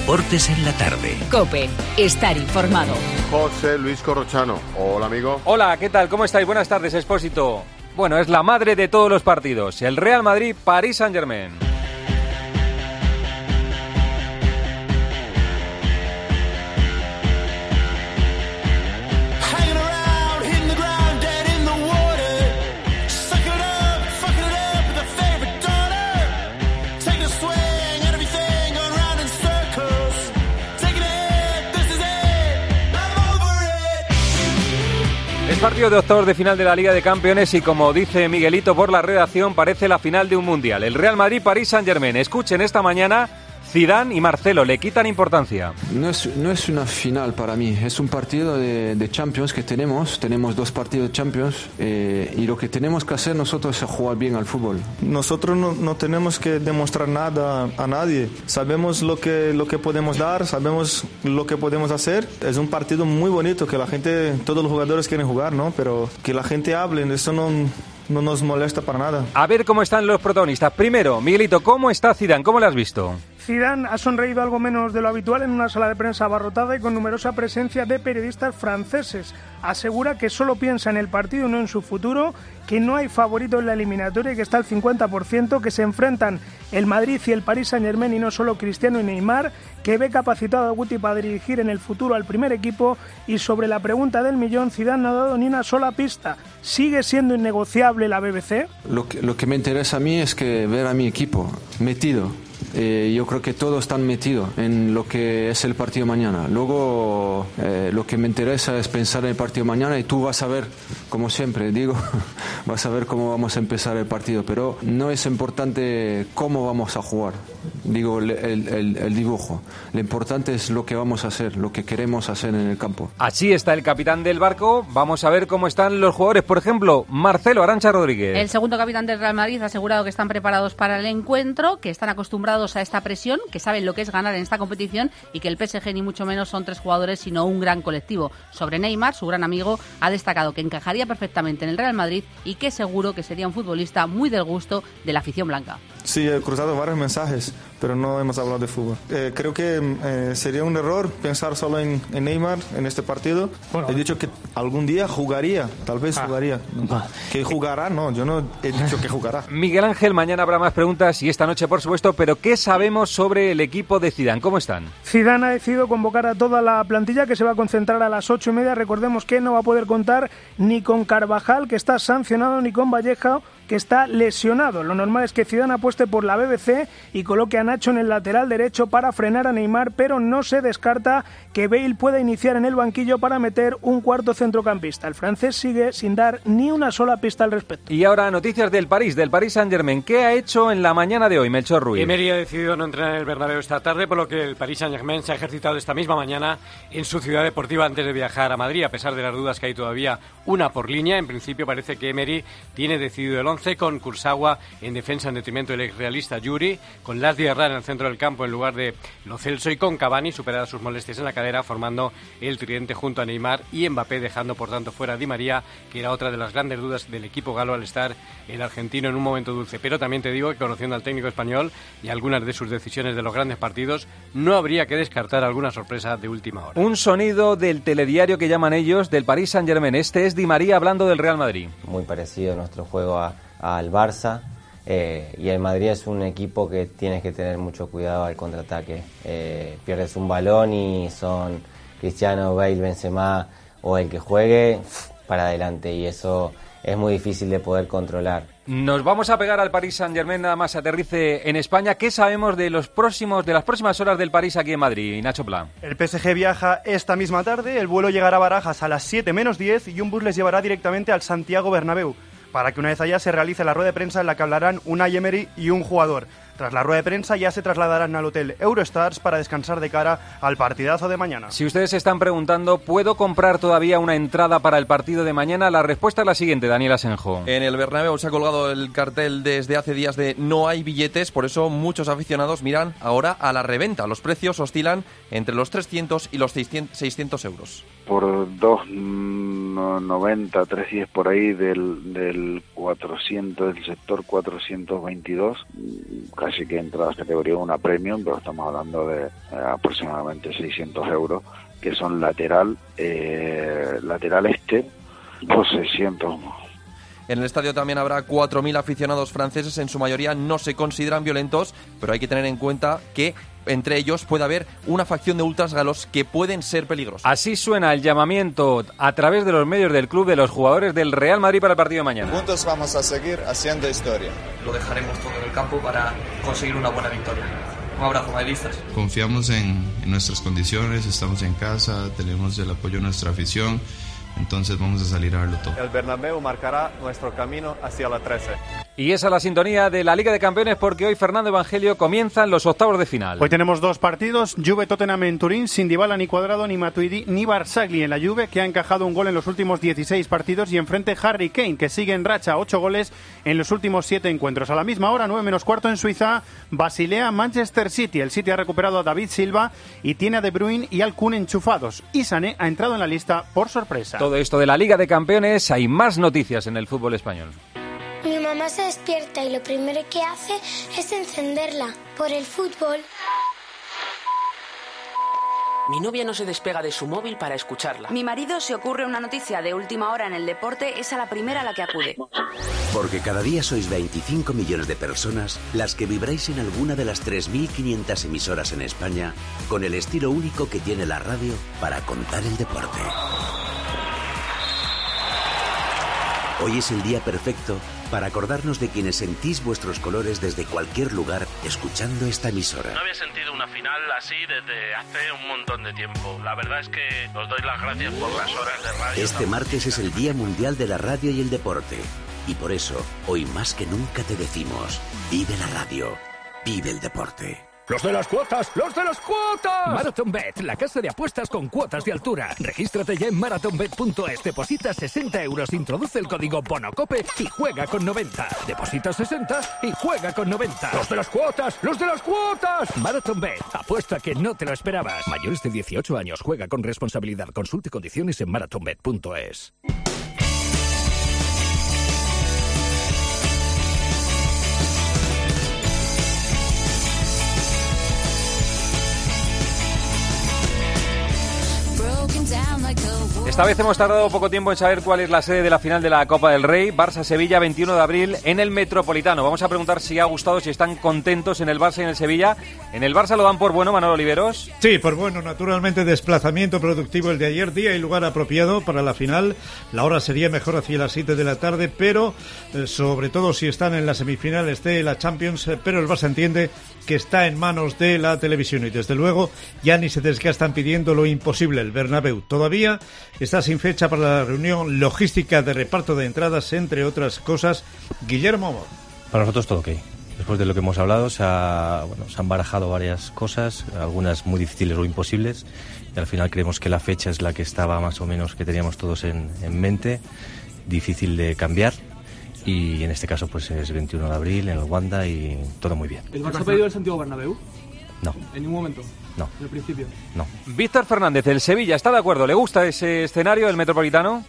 Deportes en la tarde. COPE, estar informado. José Luis Corrochano. Hola, amigo. Hola, ¿qué tal? ¿Cómo estáis? Buenas tardes, Expósito. Bueno, es la madre de todos los partidos. El Real Madrid, Paris Saint-Germain. Partido de octavos de final de la Liga de Campeones y, como dice Miguelito por la redacción, parece la final de un mundial. El Real Madrid, Paris Saint-Germain. Escuchen esta mañana, Zidane y Marcelo le quitan importancia. No es una final para mí, es un partido de Champions que tenemos 2 partidos de Champions y lo que tenemos que hacer nosotros es jugar bien al fútbol. Nosotros no tenemos que demostrar nada a nadie, sabemos lo que podemos dar, sabemos lo que podemos hacer. Es un partido muy bonito que la gente, todos los jugadores quieren jugar, ¿no? Pero que la gente hable, eso no nos molesta para nada. A ver cómo están los protagonistas. Primero, Miguelito, ¿cómo está Zidane? ¿Cómo lo has visto? Zidane ha sonreído algo menos de lo habitual en una sala de prensa abarrotada y con numerosa presencia de periodistas franceses. Asegura que solo piensa en el partido y no en su futuro, que no hay favorito en la eliminatoria y que está al 50%, que se enfrentan el Madrid y el Paris Saint-Germain y no solo Cristiano y Neymar, que ve capacitado a Guti para dirigir en el futuro al primer equipo. Y sobre la pregunta del millón, Zidane no ha dado ni una sola pista. ¿Sigue siendo innegociable la BBC? Lo que me interesa a mí es que ver a mi equipo metido. Yo creo que todos están metidos en lo que es el partido mañana. Luego lo que me interesa es pensar en el partido mañana y tú vas a ver, como siempre digo, vas a ver cómo vamos a empezar el partido, pero no es importante cómo vamos a jugar, digo el dibujo. Lo importante es lo que vamos a hacer, lo que queremos hacer en el campo. Así está el capitán del barco. Vamos a ver cómo están los jugadores. Por ejemplo, Marcelo Arantxa Rodríguez. El segundo capitán del Real Madrid ha asegurado que están preparados para el encuentro, que están acostumbrados a esta presión, que saben lo que es ganar en esta competición y que el PSG ni mucho menos son 3 jugadores sino un gran colectivo. Sobre Neymar, su gran amigo, ha destacado que encajaría perfectamente en el Real Madrid y que seguro que sería un futbolista muy del gusto de la afición blanca. Sí, he cruzado varios mensajes, pero no hemos hablado de fútbol. Creo que sería un error pensar solo en Neymar en este partido. Bueno, he dicho que algún día jugaría, tal vez jugaría. Que jugará, no, yo no he dicho que jugará. Miguel Ángel, mañana habrá más preguntas y esta noche, por supuesto, pero ¿qué sabemos sobre el equipo de Zidane? ¿Cómo están? Zidane ha decidido convocar a toda la plantilla, que se va a concentrar a las 8:30. Recordemos que no va a poder contar ni con Carvajal, que está sancionado, ni con Vallejo, que está lesionado. Lo normal es que Zidane apueste por la BBC y coloque a Nacho en el lateral derecho para frenar a Neymar, pero no se descarta que Bale pueda iniciar en el banquillo para meter un cuarto centrocampista. El francés sigue sin dar ni una sola pista al respecto. Y ahora noticias del Paris Saint-Germain. ¿Qué ha hecho en la mañana de hoy, Melchor Ruiz? Emery ha decidido no entrenar en el Bernabéu esta tarde, por lo que el Paris Saint-Germain se ha ejercitado esta misma mañana en su ciudad deportiva antes de viajar a Madrid, a pesar de las dudas que hay todavía una por línea. En principio parece que Emery tiene decidido el 11 con Kurzawa en defensa en detrimento del exrealista Yuri, con Las Diarra en el centro del campo en lugar de Lo Celso y con Cavani superadas sus molestias en la cadera, formando el tridente junto a Neymar y Mbappé, dejando por tanto fuera a Di María, que era otra de las grandes dudas del equipo galo al estar el argentino en un momento dulce. Pero también te digo que, conociendo al técnico español y algunas de sus decisiones de los grandes partidos, no habría que descartar alguna sorpresa de última hora. Un sonido del telediario que llaman ellos del Paris Saint-Germain. Este es Di María hablando del Real Madrid. Muy parecido nuestro juego al Barça. Y el Madrid es un equipo que tienes que tener mucho cuidado al contraataque. Pierdes un balón y son Cristiano, Bale, Benzema o el que juegue para adelante, y eso es muy difícil de poder controlar. Nos vamos a pegar al Paris Saint-Germain nada más aterrice en España. ¿Qué sabemos de las próximas horas del París aquí en Madrid, Nacho Plá? El PSG viaja esta misma tarde, el vuelo llegará a Barajas a las 7 menos 10 y un bus les llevará directamente al Santiago Bernabéu, para que una vez allá se realice la rueda de prensa en la que hablarán Unai Emery y un jugador. Tras la rueda de prensa ya se trasladarán al hotel Eurostars para descansar de cara al partidazo de mañana. Si ustedes se están preguntando, ¿puedo comprar todavía una entrada para el partido de mañana? La respuesta es la siguiente, Daniel Asenjo. En el Bernabéu se ha colgado el cartel desde hace días de no hay billetes, por eso muchos aficionados miran ahora a la reventa. Los precios oscilan entre los 300 y los 600 euros. Por 2,90, 3,10 por ahí del 400, del sector 422, casi sí que entra a las categorías una premium, pero estamos hablando de aproximadamente 600 euros, que son lateral este, pues 600. En el estadio también habrá 4.000 aficionados franceses, en su mayoría no se consideran violentos, pero hay que tener en cuenta que entre ellos puede haber una facción de ultrasgalos que pueden ser peligrosos. Así suena el llamamiento a través de los medios del club de los jugadores del Real Madrid para el partido de mañana. Juntos vamos a seguir haciendo historia. Lo dejaremos todo en el campo para conseguir una buena victoria. Un abrazo, madridistas. Confiamos en nuestras condiciones, estamos en casa, tenemos el apoyo de nuestra afición. Entonces vamos a salir a darlo todo. El Bernabéu marcará nuestro camino hacia la 13. Y esa es la sintonía de la Liga de Campeones, porque hoy, Fernando Evangelio, comienzan los octavos de final. Hoy tenemos dos partidos: Juve-Tottenham en Turín, sin Dybala, ni Cuadrado, ni Matuidi, ni Barzagli en la Juve, que ha encajado un gol en los últimos 16 partidos, y enfrente Harry Kane, que sigue en racha, 8 goles en los últimos 7 encuentros. A la misma hora, 9:15 en Suiza, Basilea-Manchester City. El City ha recuperado a David Silva y tiene a De Bruyne y al Kun enchufados. Y Sané ha entrado en la lista por sorpresa. Todo esto de la Liga de Campeones, hay más noticias en el fútbol español. Mi mamá se despierta y lo primero que hace es encenderla por el fútbol. Mi novia no se despega de su móvil para escucharla. Mi marido, se ocurre una noticia de última hora en el deporte, es a la primera a la que acude. Porque cada día sois 25 millones de personas las que vibráis en alguna de las 3.500 emisoras en España con el estilo único que tiene la radio para contar el deporte. Hoy es el día perfecto para acordarnos de quienes sentís vuestros colores desde cualquier lugar escuchando esta emisora. No había sentido una final así desde hace un montón de tiempo. La verdad es que os doy las gracias por las horas de radio. Este martes es el Día Mundial de la Radio y el Deporte. Y por eso, hoy más que nunca te decimos, vive la radio, vive el deporte. ¡Los de las cuotas! ¡Los de las cuotas! MarathonBet, la casa de apuestas con cuotas de altura. Regístrate ya en marathonbet.es. Deposita 60 euros, introduce el código BONOCOPE y juega con 90. Deposita 60 y juega con 90. ¡Los de las cuotas! ¡Los de las cuotas! MarathonBet, apuesta que no te lo esperabas. Mayores de 18 años, juega con responsabilidad. Consulte condiciones en marathonbet.es. Esta vez hemos tardado poco tiempo en saber cuál es la sede de la final de la Copa del Rey. Barça-Sevilla, 21 de abril, en el Metropolitano. Vamos a preguntar si ha gustado, si están contentos en el Barça y en el Sevilla. En el Barça lo dan por bueno, Manolo Oliveros. Sí, por bueno. Naturalmente, desplazamiento productivo el de ayer, día y lugar apropiado para la final. La hora sería mejor hacia las 7 de la tarde, pero sobre todo si están en las semifinales de la Champions. Pero el Barça entiende que está en manos de la televisión y desde luego ya ni se desgastan pidiendo lo imposible. El Bernabéu todavía está sin fecha para la reunión logística de reparto de entradas, entre otras cosas. Guillermo Amor. Para nosotros todo ok. Después de lo que hemos hablado se han barajado varias cosas, algunas muy difíciles o imposibles, y al final creemos que la fecha es la que estaba más o menos, que teníamos todos en mente, difícil de cambiar. Y en este caso pues es 21 de abril en el Wanda y todo muy bien. ¿El Barça ha pedido el Santiago Bernabéu? No. ¿En ningún momento? No. ¿En el principio? No. Víctor Fernández, el Sevilla, ¿está de acuerdo? ¿Le gusta ese escenario, el Metropolitano?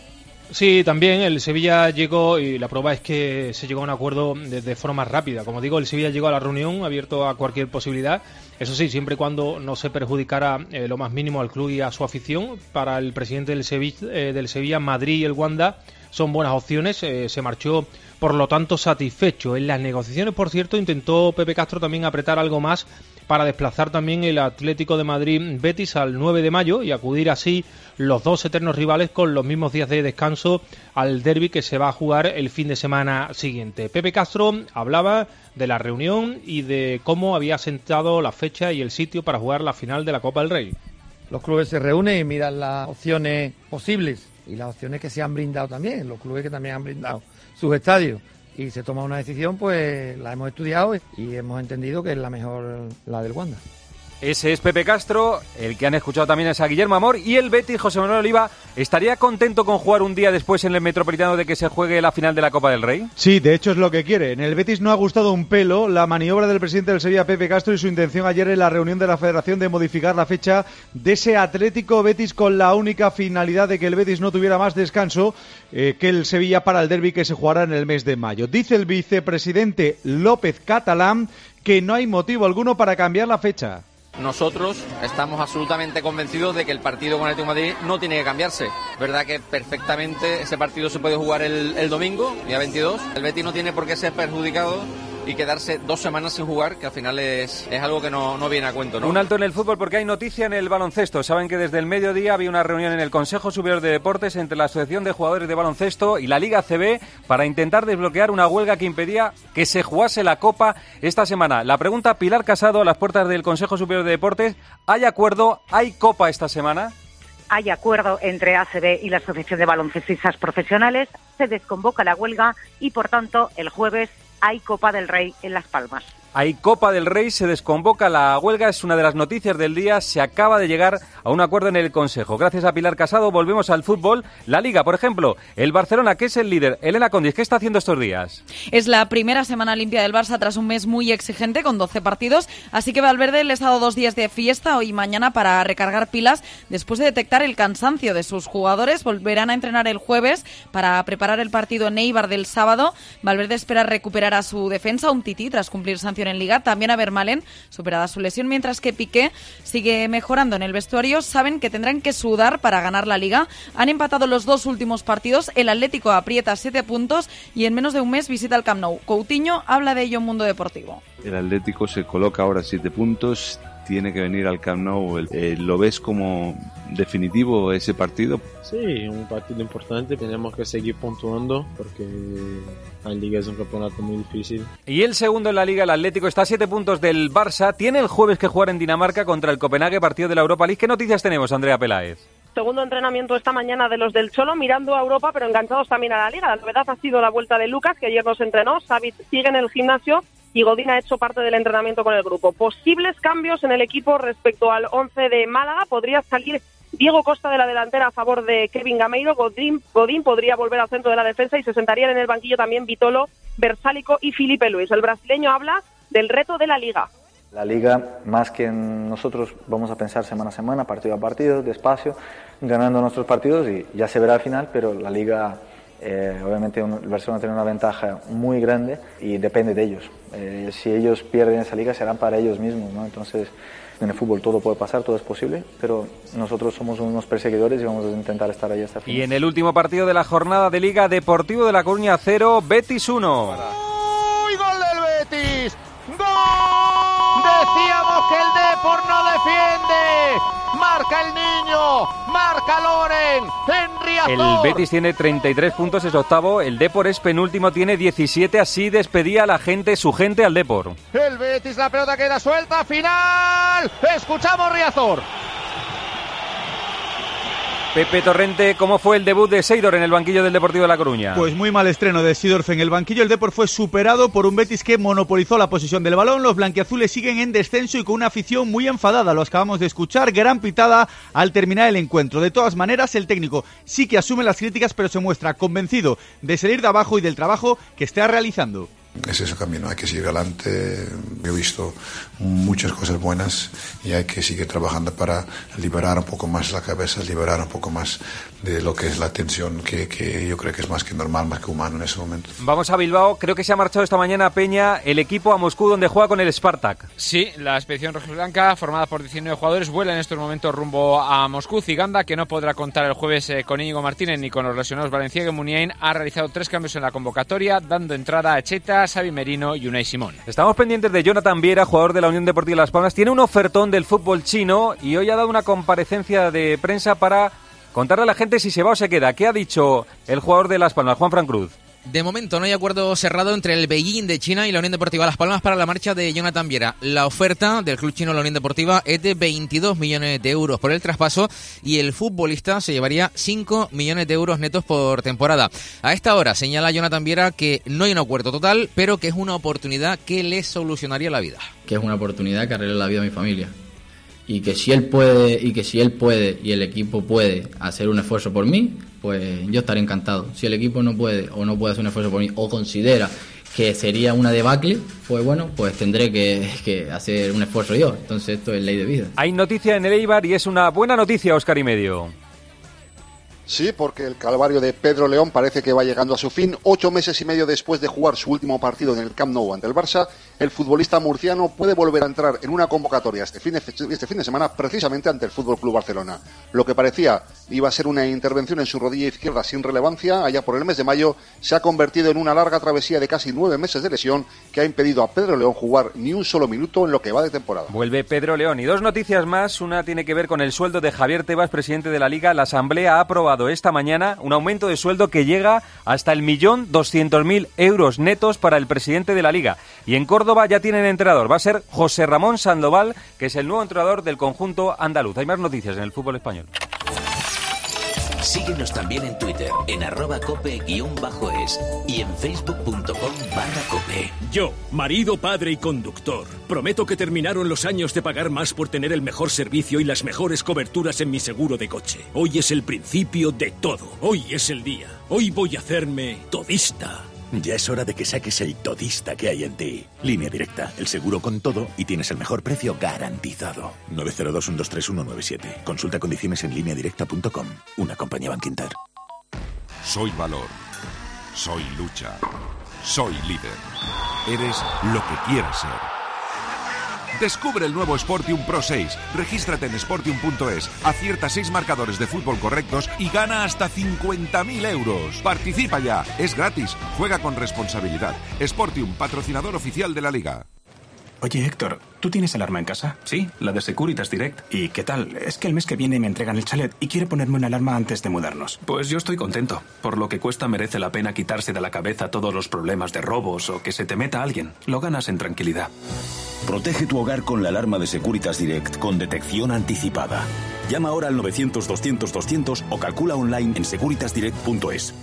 Sí, también el Sevilla llegó, y la prueba es que se llegó a un acuerdo de forma rápida. Como digo, el Sevilla llegó a la reunión abierto a cualquier posibilidad. Eso sí, siempre y cuando no se perjudicara lo más mínimo al club y a su afición. Para el presidente del Sevilla, Madrid y el Wanda son buenas opciones. Se marchó, por lo tanto, satisfecho. En las negociaciones, por cierto, intentó Pepe Castro también apretar algo más para desplazar también el Atlético de Madrid-Betis al 9 de mayo y acudir así los dos eternos rivales con los mismos días de descanso al derbi que se va a jugar el fin de semana siguiente. Pepe Castro hablaba de la reunión y de cómo había sentado la fecha y el sitio para jugar la final de la Copa del Rey. Los clubes se reúnen y miran las opciones posibles y las opciones que se han brindado también, los clubes que también han brindado sus estadios. Y se toma una decisión, pues la hemos estudiado y hemos entendido que es la mejor, la del Wanda. Ese es Pepe Castro, el que han escuchado también es a Guillermo Amor, y el Betis, José Manuel Oliva, ¿estaría contento con jugar un día después en el Metropolitano de que se juegue la final de la Copa del Rey? Sí, de hecho es lo que quiere. En el Betis no ha gustado un pelo la maniobra del presidente del Sevilla, Pepe Castro, y su intención ayer en la reunión de la Federación de modificar la fecha de ese Atlético Betis con la única finalidad de que el Betis no tuviera más descanso que el Sevilla para el derbi que se jugará en el mes de mayo. Dice el vicepresidente López Catalán que no hay motivo alguno para cambiar la fecha. Nosotros estamos absolutamente convencidos de que el partido con el Atlético de Madrid no tiene que cambiarse. Verdad que perfectamente ese partido se puede jugar el domingo, día 22. El Betis no tiene por qué ser perjudicado y quedarse 2 semanas sin jugar, que al final es algo que no viene a cuento, ¿no? Un alto en el fútbol porque hay noticia en el baloncesto. Saben que desde el mediodía había una reunión en el Consejo Superior de Deportes entre la Asociación de Jugadores de Baloncesto y la Liga ACB para intentar desbloquear una huelga que impedía que se jugase la Copa esta semana. La pregunta, Pilar Casado, a las puertas del Consejo Superior de Deportes. ¿Hay acuerdo? ¿Hay Copa esta semana? Hay acuerdo entre ACB y la Asociación de Baloncestistas Profesionales. Se desconvoca la huelga y, por tanto, el jueves hay Copa del Rey en Las Palmas. Hay Copa del Rey, se desconvoca la huelga, es una de las noticias del día, se acaba de llegar a un acuerdo en el Consejo. Gracias a Pilar Casado volvemos al fútbol. La Liga, por ejemplo, el Barcelona, que es el líder. Elena Condis, ¿qué está haciendo estos días? Es la primera semana limpia del Barça tras un mes muy exigente con 12 partidos, así que Valverde les ha dado 2 días de fiesta hoy y mañana para recargar pilas después de detectar el cansancio de sus jugadores. Volverán a entrenar el jueves para preparar el partido en Eibar del sábado. Valverde espera recuperar a su defensa, un Tití, tras cumplir sanción en Liga, también a Vermaelen, superada su lesión, mientras que Piqué sigue mejorando en el vestuario. Saben que tendrán que sudar para ganar la Liga. Han empatado los 2 últimos partidos, el Atlético aprieta 7 puntos y en menos de un mes visita el Camp Nou. Coutinho habla de ello en Mundo Deportivo. El Atlético se coloca ahora 7 puntos, tiene que venir al Camp Nou. ¿Lo ves como definitivo ese partido? Sí, un partido importante, tenemos que seguir puntuando porque la Liga es un campeonato muy difícil. Y el segundo en la Liga, el Atlético, está a 7 puntos del Barça, tiene el jueves que jugar en Dinamarca contra el Copenhague, partido de la Europa League. ¿Qué noticias tenemos, Andrea Peláez? Segundo entrenamiento esta mañana de los del Cholo, mirando a Europa, pero enganchados también a la Liga. La novedad ha sido la vuelta de Lucas, que ayer nos entrenó. Savic sigue en el gimnasio y Godín ha hecho parte del entrenamiento con el grupo. Posibles cambios en el equipo respecto al 11 de Málaga. Podría salir Diego Costa de la delantera a favor de Kevin Gameiro. Godín podría volver al centro de la defensa y se sentarían en el banquillo también Vitolo, Versálico y Filipe Luis. El brasileño habla del reto de la Liga. La Liga, más que nosotros, vamos a pensar semana a semana, partido a partido, despacio, ganando nuestros partidos y ya se verá al final, pero la Liga, obviamente el Barcelona tiene una ventaja muy grande y depende de ellos. Si ellos pierden esa Liga serán para ellos mismos, ¿no? Entonces, en el fútbol todo puede pasar, todo es posible, pero nosotros somos unos perseguidores y vamos a intentar estar ahí hasta el final. Y en el último partido de la jornada de Liga, Deportivo de La Coruña 0, Betis 1. ¡Uy, gol del Betis! ¡Gol! Decíamos que el Depor no defiende. Marca el niño, marca Loren, en Riazor. El Betis tiene 33 puntos, es octavo. El Depor es penúltimo, tiene 17. Así despedía la gente, su gente al Depor. El Betis, la pelota queda suelta, final. Escuchamos Riazor. Pepe Torrente, ¿cómo fue el debut de Seidor en el banquillo del Deportivo de La Coruña? Pues muy mal estreno de Seidorf en el banquillo. El Depor fue superado por un Betis que monopolizó la posesión del balón. Los blanquiazules siguen en descenso y con una afición muy enfadada. Lo acabamos de escuchar, gran pitada al terminar el encuentro. De todas maneras, el técnico sí que asume las críticas, pero se muestra convencido de salir de abajo y del trabajo que está realizando. Es ese camino, hay que seguir adelante. He visto muchas cosas buenas y hay que seguir trabajando para liberar un poco más la cabeza, liberar un poco más de lo que es la tensión, que yo creo que es más que normal, más que humano en ese momento. Vamos a Bilbao, creo que se ha marchado esta mañana Peña, el equipo a Moscú, donde juega con el Spartak. Sí, la expedición rojiblanca, formada por 19 jugadores, vuela en estos momentos rumbo a Moscú. Ziganda, que no podrá contar el jueves con Íñigo Martínez ni con los lesionados Valenciaga y Muniain, ha realizado 3 cambios en la convocatoria, dando entrada a Echeta, Xavi Merino y Unai Simón. Estamos pendientes de Jonathan Viera, jugador de la Unión Deportiva Las Palmas. Tiene un ofertón del fútbol chino y hoy ha dado una comparecencia de prensa para contarle a la gente si se va o se queda. ¿Qué ha dicho el jugador de Las Palmas, Juan Fran Cruz? De momento no hay acuerdo cerrado entre el Beijing de China y la Unión Deportiva Las Palmas para la marcha de Jonathan Viera. La oferta del club chino, la Unión Deportiva, es de 22 millones de euros por el traspaso y el futbolista se llevaría 5 millones de euros netos por temporada. A esta hora señala Jonathan Viera que no hay un acuerdo total, pero que es una oportunidad que le solucionaría la vida. Que es una oportunidad que arregle la vida a mi familia. Y que si él puede y el equipo puede hacer un esfuerzo por mí, pues yo estaré encantado. Si el equipo no puede o no puede hacer un esfuerzo por mí o considera que sería una debacle, pues bueno, pues tendré que hacer un esfuerzo yo. Entonces esto es ley de vida. Hay noticia en el Eibar y es una buena noticia, Óscar y medio. Sí, porque el calvario de Pedro León parece que va llegando a su fin. 8 meses y medio después de jugar su último partido en el Camp Nou ante el Barça, el futbolista murciano puede volver a entrar en una convocatoria este fin de semana precisamente ante el Fútbol Club Barcelona. Lo que parecía iba a ser una intervención en su rodilla izquierda sin relevancia, allá por el mes de mayo, se ha convertido en una larga travesía de casi 9 meses de lesión que ha impedido a Pedro León jugar ni un solo minuto en lo que va de temporada. Vuelve Pedro León. Y 2 noticias más. Una tiene que ver con el sueldo de Javier Tebas, presidente de la Liga. La Asamblea ha aprobado esta mañana un aumento de sueldo que llega hasta 1.200.000 euros netos para el presidente de la Liga. Y en Córdoba ya tienen entrenador. Va a ser José Ramón Sandoval, que es el nuevo entrenador del conjunto andaluz. Hay más noticias en el fútbol español. Síguenos también en Twitter, en @cope_es y en facebook.com/cope. Yo, marido, padre y conductor, prometo que terminaron los años de pagar más por tener el mejor servicio y las mejores coberturas en mi seguro de coche. Hoy es el principio de todo. Hoy es el día. Hoy voy a hacerme todista. Ya es hora de que saques el todista que hay en ti. Línea Directa, el seguro con todo y tienes el mejor precio garantizado. 902-123-197. Consulta condiciones en lineadirecta.com. Una compañía Bankinter. Soy valor. Soy lucha. Soy líder. Eres lo que quieras ser. Descubre el nuevo Sportium Pro 6. Regístrate en sportium.es, acierta 6 marcadores de fútbol correctos y gana hasta 50.000 euros. Participa ya, es gratis. Juega con responsabilidad. Sportium, patrocinador oficial de la Liga. Oye, Héctor, ¿tú tienes alarma en casa? Sí, la de Securitas Direct. ¿Y qué tal? Es que el mes que viene me entregan el chalet y quiero ponerme una alarma antes de mudarnos. Pues yo estoy contento. Por lo que cuesta merece la pena quitarse de la cabeza todos los problemas de robos o que se te meta alguien. Lo ganas en tranquilidad. Protege tu hogar con la alarma de Securitas Direct con detección anticipada. Llama ahora al 900-200-200 o calcula online en securitasdirect.es.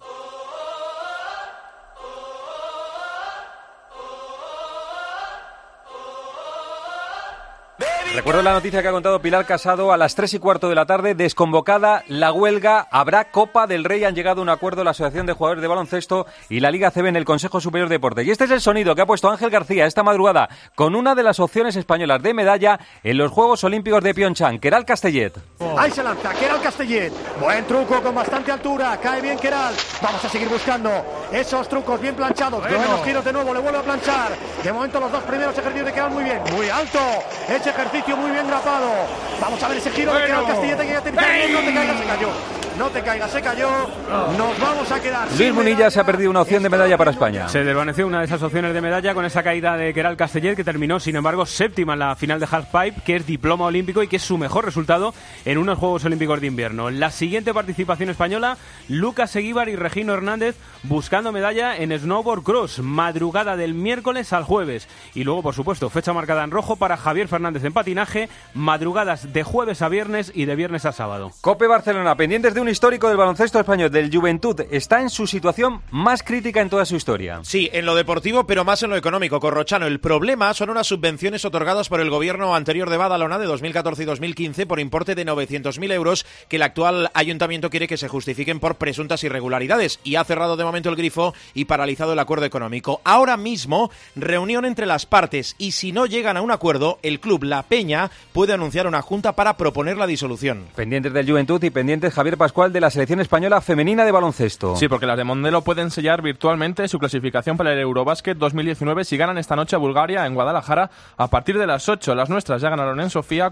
Recuerdo la noticia que ha contado Pilar Casado a las 3:15 de la tarde, desconvocada la huelga, habrá Copa del Rey, han llegado a un acuerdo la Asociación de Jugadores de Baloncesto y la Liga ACB en el Consejo Superior de Deportes. Y este es el sonido que ha puesto Ángel García esta madrugada con una de las opciones españolas de medalla en los Juegos Olímpicos de Pyeongchang, Queralt Castellet. Ahí se lanza Queralt Castellet, buen truco con bastante altura, cae bien Queralt, vamos a seguir buscando esos trucos bien planchados, buenos tiros de nuevo, le vuelve a planchar, de momento los 2 primeros ejercicios de Queralt muy bien, muy alto, ese ejercicio muy bien grapado. Vamos a ver ese giro de Queralt Castellet, que ya te no te caigas, se cayó. No te caigas, se cayó. Nos vamos a quedar. Luis Munilla se ha perdido una opción de medalla para España. Se desvaneció una de esas opciones de medalla con esa caída de Queralt Castellet, que terminó, sin embargo, séptima en la final de halfpipe, que es diploma olímpico y que es su mejor resultado en unos Juegos Olímpicos de invierno. La siguiente participación española, Lucas Eguíbar y Regino Hernández buscando medalla en snowboard cross, madrugada del miércoles al jueves. Y luego, por supuesto, fecha marcada en rojo para Javier Fernández en patinaje, madrugadas de jueves a viernes y de viernes a sábado. Cope Barcelona, pendientes de un histórico del baloncesto español, del Juventud, está en su situación más crítica en toda su historia. Sí, en lo deportivo, pero más en lo económico, Corrochano. El problema son unas subvenciones otorgadas por el gobierno anterior de Badalona de 2014 y 2015 por importe de 900.000 euros que el actual ayuntamiento quiere que se justifiquen por presuntas irregularidades y ha cerrado de momento el grifo y paralizado el acuerdo económico. Ahora mismo, reunión entre las partes y si no llegan a un acuerdo, el club La Peña puede anunciar una junta para proponer la disolución. Pendientes del Juventud y pendientes Javier Pascual de la selección española femenina de baloncesto. Sí, porque las de Mondelo pueden sellar virtualmente su clasificación para el Eurobasket 2019 si ganan esta noche a Bulgaria en Guadalajara a partir de las 8. Las nuestras ya ganaron en Sofía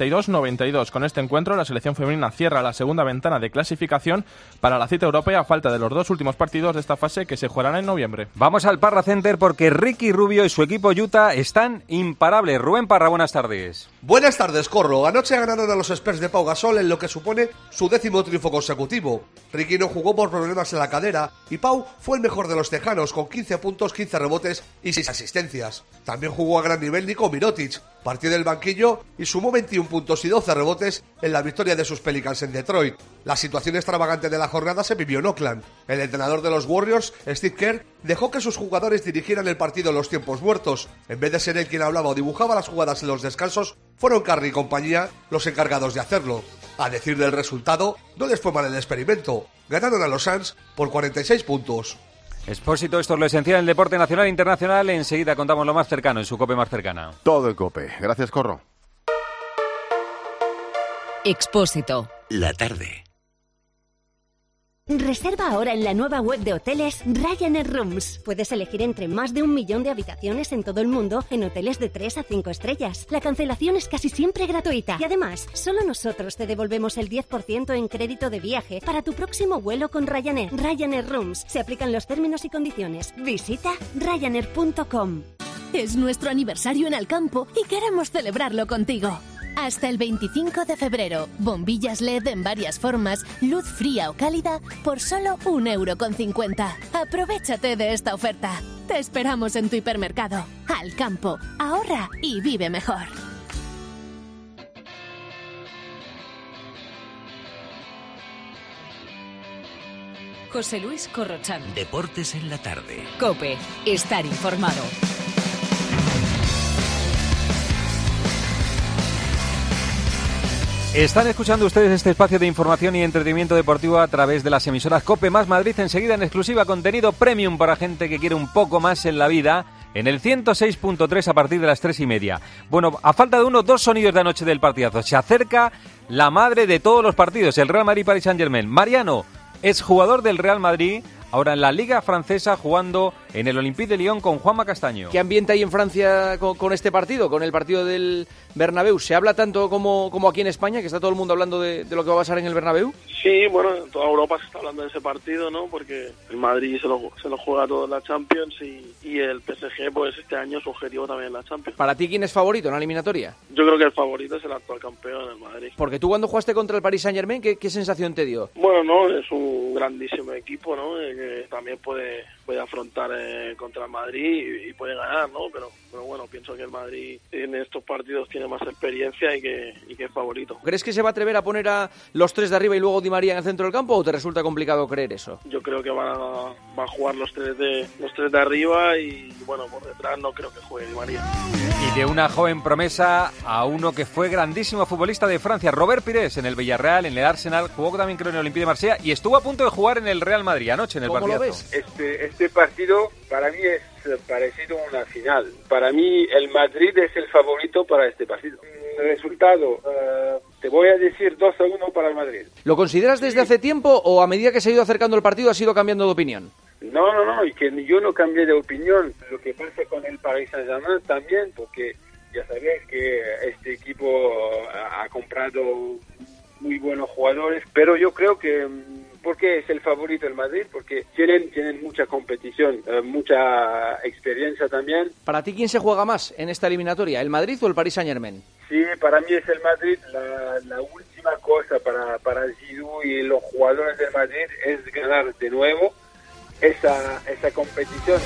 42-92. Con este encuentro la selección femenina cierra la segunda ventana de clasificación para la cita europea a falta de los 2 últimos partidos de esta fase que se jugarán en noviembre. Vamos al Parra Center porque Ricky Rubio y su equipo Utah están imparables. Rubén Parra, buenas tardes. Buenas tardes, Corro. Anoche ganaron a los Spurs de Pau Gasol en lo que supone su 10º triunfo consecutivo. Ricky no jugó por problemas en la cadera y Pau fue el mejor de los tejanos con 15 puntos, 15 rebotes y 6 asistencias. También jugó a gran nivel Niko Mirotic, partió del banquillo y sumó 21 puntos y 12 rebotes en la victoria de sus Pelicans en Detroit. La situación extravagante de la jornada se vivió en Oakland. El entrenador de los Warriors, Steve Kerr, dejó que sus jugadores dirigieran el partido en los tiempos muertos. En vez de ser él quien hablaba o dibujaba las jugadas en los descansos, fueron Curry y compañía los encargados de hacerlo. A decir del resultado, no les fue mal el experimento. Ganaron a los Suns por 46 puntos. Expósito, esto es lo esencial en el deporte nacional e internacional. Enseguida contamos lo más cercano en su COPE más cercana. Todo el COPE. Gracias, Corro. Expósito. La tarde. Reserva ahora en la nueva web de hoteles Ryanair Rooms. Puedes elegir entre más de 1 millón de habitaciones en todo el mundo en hoteles de 3 a 5 estrellas. La cancelación es casi siempre gratuita. Y además, solo nosotros te devolvemos el 10% en crédito de viaje para tu próximo vuelo con Ryanair. Ryanair Rooms. Se aplican los términos y condiciones. Visita ryanair.com. Es nuestro aniversario en Alcampo y queremos celebrarlo contigo. Hasta el 25 de febrero, bombillas LED en varias formas, luz fría o cálida, por solo 1,50 €. Aprovechate de esta oferta. Te esperamos en tu hipermercado. Alcampo, ahorra y vive mejor. José Luis Corrochano. Deportes en la tarde. COPE. Estar informado. Están escuchando ustedes este espacio de información y entretenimiento deportivo a través de las emisoras COPE más Madrid. Enseguida en exclusiva contenido premium para gente que quiere un poco más en la vida. En el 106.3 a partir de las 3:30. Bueno, a falta de uno, 2 sonidos de anoche del partidazo. Se acerca la madre de todos los partidos, el Real Madrid-Paris Saint-Germain. Mariano, es jugador del Real Madrid, ahora en la Liga Francesa jugando en el Olympique de Lyon con Juanma Castaño. ¿Qué ambiente hay en Francia con este partido, con el partido del Bernabéu? ¿Se habla tanto como aquí en España, que está todo el mundo hablando de lo que va a pasar en el Bernabéu? Sí, bueno, en toda Europa se está hablando de ese partido, ¿no? Porque el Madrid se lo juega todo en la Champions y el PSG, pues este año su objetivo también en la Champions. ¿Para ti quién es favorito en la eliminatoria? Yo creo que el favorito es el actual campeón, el Madrid. Porque tú cuando jugaste contra el Paris Saint-Germain, ¿qué sensación te dio? Bueno, no, es un grandísimo equipo, ¿no? Que también puede afrontar contra el Madrid y puede ganar, ¿no? Pero bueno, pienso que el Madrid en estos partidos tiene más experiencia y que es favorito. ¿Crees que se va a atrever a poner a los 3 de arriba y luego Di María en el centro del campo o te resulta complicado creer eso? Yo creo que van a jugar los tres de arriba y bueno, por detrás no creo que juegue Di María. Y de una joven promesa a uno que fue grandísimo futbolista de Francia, Robert Pires, en el Villarreal, en el Arsenal, jugó también creo en el Olympique de Marsella y estuvo a punto de jugar en el Real Madrid anoche en el partidazo. ¿Cómo lo ves? Este partido para mí es parecido a una final. Para mí el Madrid es el favorito para este partido. Resultado, te voy a decir 2-1 para el Madrid. ¿Lo consideras desde hace tiempo o a medida que se ha ido acercando el partido has ido cambiando de opinión? No, y que yo no cambié de opinión. Lo que pasa con el Paris Saint-Germain también, porque ya sabéis que este equipo ha comprado muy buenos jugadores, pero yo creo que porque es el favorito el Madrid, porque tienen mucha competición, mucha experiencia también. ¿Para ti quién se juega más en esta eliminatoria, el Madrid o el Paris Saint-Germain? Sí, para mí es el Madrid. La última cosa para Zidou y los jugadores del Madrid es ganar de nuevo esa competición.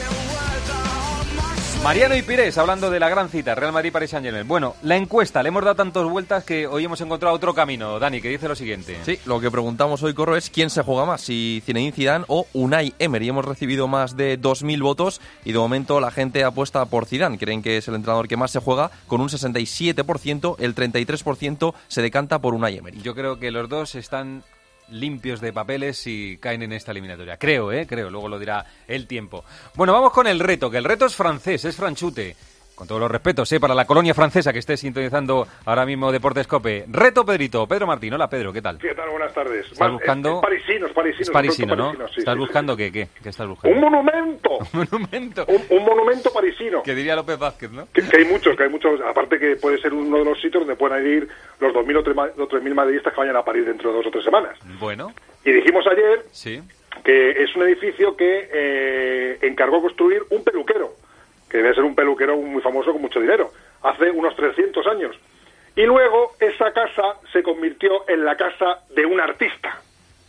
Mariano y Pires, hablando de la gran cita, Real Madrid-Paris Saint-Germain. Bueno, la encuesta, le hemos dado tantas vueltas que hoy hemos encontrado otro camino. Dani, que dice lo siguiente. Sí, lo que preguntamos hoy, Corro, es quién se juega más, si Zinedine Zidane o Unai Emery. Hemos recibido más de 2.000 votos y de momento la gente apuesta por Zidane. Creen que es el entrenador que más se juega, con un 67%, el 33% se decanta por Unai Emery. Yo creo que los dos están limpios de papeles y caen en esta eliminatoria. Creo, luego lo dirá el tiempo. Bueno, vamos con el reto, que el reto es francés, es franchute. Con todos los respetos, para la colonia francesa que esté sintonizando ahora mismo Deportes COPE. Reto, Pedrito. Pedro Martín, hola Pedro, ¿qué tal? ¿Qué tal? Buenas tardes. ¿Estás buscando? Parisinos. Es parisino, ¿no? Sí, ¿Estás buscando qué? ¿Qué estás buscando? Un monumento. Un monumento. Un monumento parisino. Que diría López Vázquez, ¿no? Que hay muchos. Aparte que puede ser uno de los sitios donde puedan ir los 2.000 o 3.000 madridistas que vayan a París dentro de 2 o 3 semanas. Bueno. Y dijimos ayer que es un edificio que encargó construir un peluquero, que debe ser un peluquero muy famoso con mucho dinero, hace unos 300 años. Y luego esa casa se convirtió en la casa de un artista.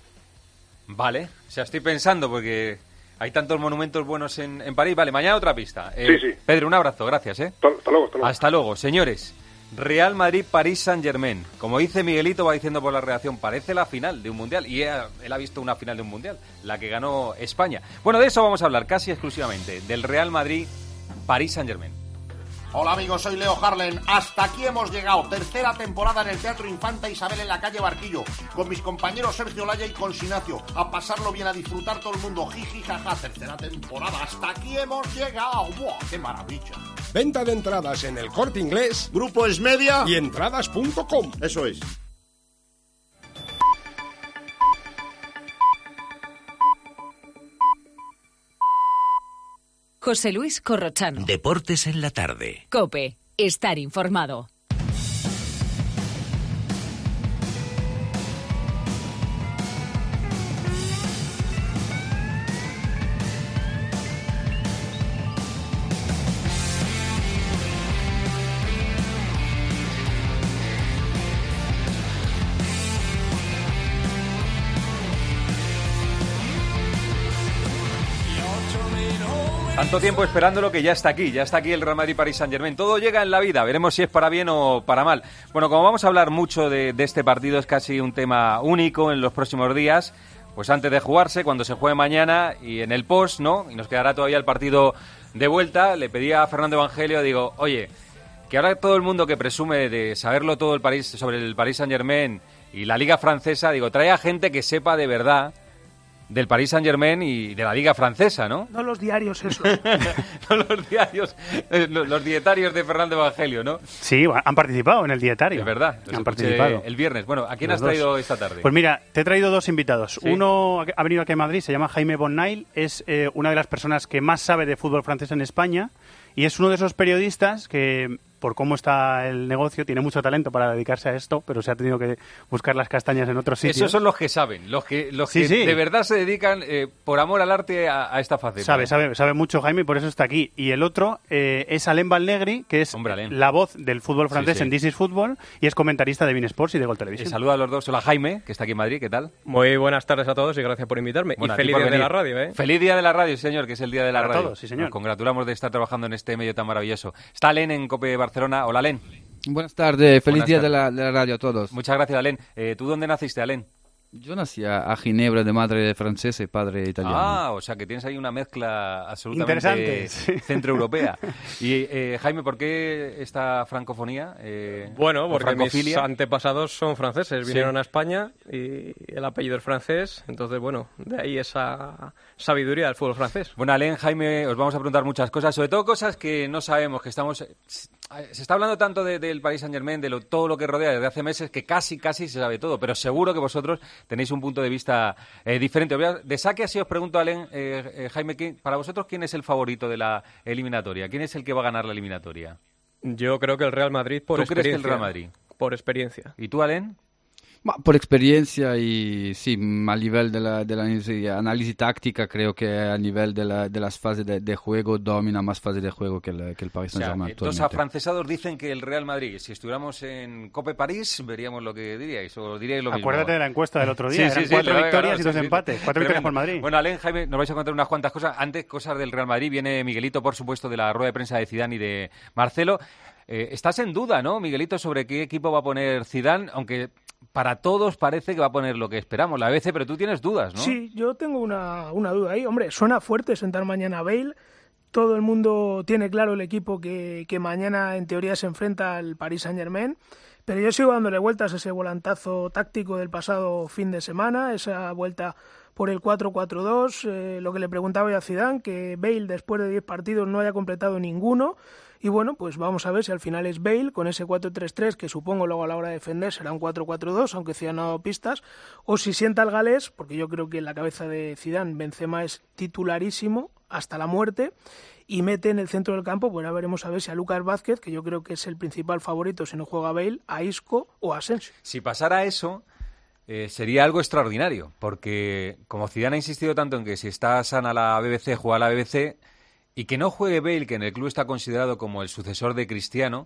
Vale, o sea, estoy pensando porque hay tantos monumentos buenos en París. Vale, mañana otra pista. Sí. Pedro, un abrazo, gracias. Hasta luego. Hasta luego, señores. Real Madrid, París Saint-Germain. Como dice Miguelito, va diciendo por la redacción, parece la final de un mundial. Y él ha visto una final de un mundial, la que ganó España. Bueno, de eso vamos a hablar casi exclusivamente, del Real Madrid, París Saint-Germain. Hola amigos, soy Leo Harlen. Hasta aquí hemos llegado. 3ª temporada en el Teatro Infanta Isabel en la calle Barquillo. Con mis compañeros Sergio Laya y Consinacio. A pasarlo bien, a disfrutar todo el mundo. Jiji, jaja. 3ª temporada. Hasta aquí hemos llegado. ¡Buah, qué maravilla! Venta de entradas en El Corte Inglés, Grupo Esmedia y entradas.com. Eso es. José Luis Corrochano. Deportes en la tarde. COPE. Estar informado. Tanto tiempo esperándolo que ya está aquí el Real Madrid-Paris Saint-Germain. Todo llega en la vida, veremos si es para bien o para mal. Bueno, como vamos a hablar mucho de este partido, es casi un tema único en los próximos días, pues antes de jugarse, cuando se juegue mañana y en el post, ¿no? Y nos quedará todavía el partido de vuelta. Le pedí a Fernando Evangelio, digo, oye, que ahora todo el mundo que presume de saberlo todo sobre el Paris Saint-Germain y la Liga Francesa, digo, trae a gente que sepa de verdad del Paris Saint-Germain y de la Liga Francesa, ¿no? No los diarios, eso. No los diarios, los dietarios de Fernando Evangelio, ¿no? Sí, han participado en el dietario. Es verdad, han participado. El viernes. Bueno, ¿a quién has traído esta tarde? Pues mira, te he traído dos invitados. ¿Sí? Uno ha venido aquí a Madrid, se llama Jaime Bonnail, es una de las personas que más sabe de fútbol francés en España y es uno de esos periodistas que, por cómo está el negocio, tiene mucho talento para dedicarse a esto, pero se ha tenido que buscar las castañas en otros sitios. Esos son los que saben, los que sí. de verdad se dedican por amor al arte a esta faceta. Sabe mucho Jaime y por eso está aquí. Y el otro es Alain Valnegri, que es la voz del fútbol francés en This is Football y es comentarista de beIN Sports y de Gol Televisión. Saluda a los dos. Hola Jaime, que está aquí en Madrid, ¿qué tal? Muy buenas tardes a todos y gracias por invitarme. Bueno, y feliz día de la radio, ¿eh? Feliz día de la radio, señor, que es el día de la radio. Todos, sí, señor. Nos congratulamos de estar trabajando en este medio tan maravilloso. Está Alain en COPE Barcelona. Hola, Alain. Buenas tardes, feliz día de la radio a todos. Muchas gracias, Alain. ¿Tú dónde naciste, Alain? Yo nací a Ginebra, de madre francesa y padre italiano. Ah, o sea que tienes ahí una mezcla absolutamente centroeuropea. Y Jaime, ¿por qué esta francofonía? Bueno, porque mis antepasados son franceses, vinieron a España y el apellido es francés, entonces bueno, de ahí esa sabiduría del fútbol francés. Bueno, Alain, Jaime, os vamos a preguntar muchas cosas, sobre todo cosas que no sabemos, que estamos... Se está hablando tanto del Paris Saint-Germain, de todo lo que rodea desde hace meses, que casi se sabe todo, pero seguro que vosotros tenéis un punto de vista diferente. De saque así os pregunto, Alain, Jaime, para vosotros, ¿quién es el favorito de la eliminatoria? ¿Quién es el que va a ganar la eliminatoria? Yo creo que el Real Madrid por experiencia. ¿Tú crees que el Real Madrid? Por experiencia. ¿Y tú, Alain? Por experiencia y sí, a nivel de la análisis táctica, creo que a nivel de las fases de juego domina más fases de juego que el Paris Saint-Germain. Los afrancesados dicen que el Real Madrid, si estuviéramos en Cope París, veríamos lo que diríais, o diríais lo mismo. Acuérdate de la encuesta del otro día, eran 4 victorias y 2 empates, 4 victorias por Madrid. Bueno, Alain, Jaime, nos vais a contar unas cuantas cosas. Antes, cosas del Real Madrid, viene Miguelito, por supuesto, de la rueda de prensa de Zidane y de Marcelo. Estás en duda, ¿no, Miguelito, sobre qué equipo va a poner Zidane, aunque para todos parece que va a poner lo que esperamos, la ABC, pero tú tienes dudas, ¿no? Sí, yo tengo una duda ahí. Hombre, suena fuerte sentar mañana a Bale. Todo el mundo tiene claro el equipo que mañana en teoría se enfrenta al Paris Saint-Germain, pero yo sigo dándole vueltas a ese volantazo táctico del pasado fin de semana, esa vuelta por el 4-4-2, lo que le preguntaba yo a Zidane, que Bale después de 10 partidos no haya completado ninguno. Y bueno, pues vamos a ver si al final es Bale con ese 4-3-3, que supongo luego a la hora de defender será un 4-4-2, aunque Zidane no ha dado pistas, o si sienta al galés, porque yo creo que en la cabeza de Zidane Benzema es titularísimo hasta la muerte, y mete en el centro del campo, pues ya veremos a ver si a Lucas Vázquez, que yo creo que es el principal favorito si no juega Bale, a Isco o a Asensio. Si pasara eso, sería algo extraordinario, porque como Zidane ha insistido tanto en que si está sana la BBC, juega la BBC... Y que no juegue Bale, que en el club está considerado como el sucesor de Cristiano,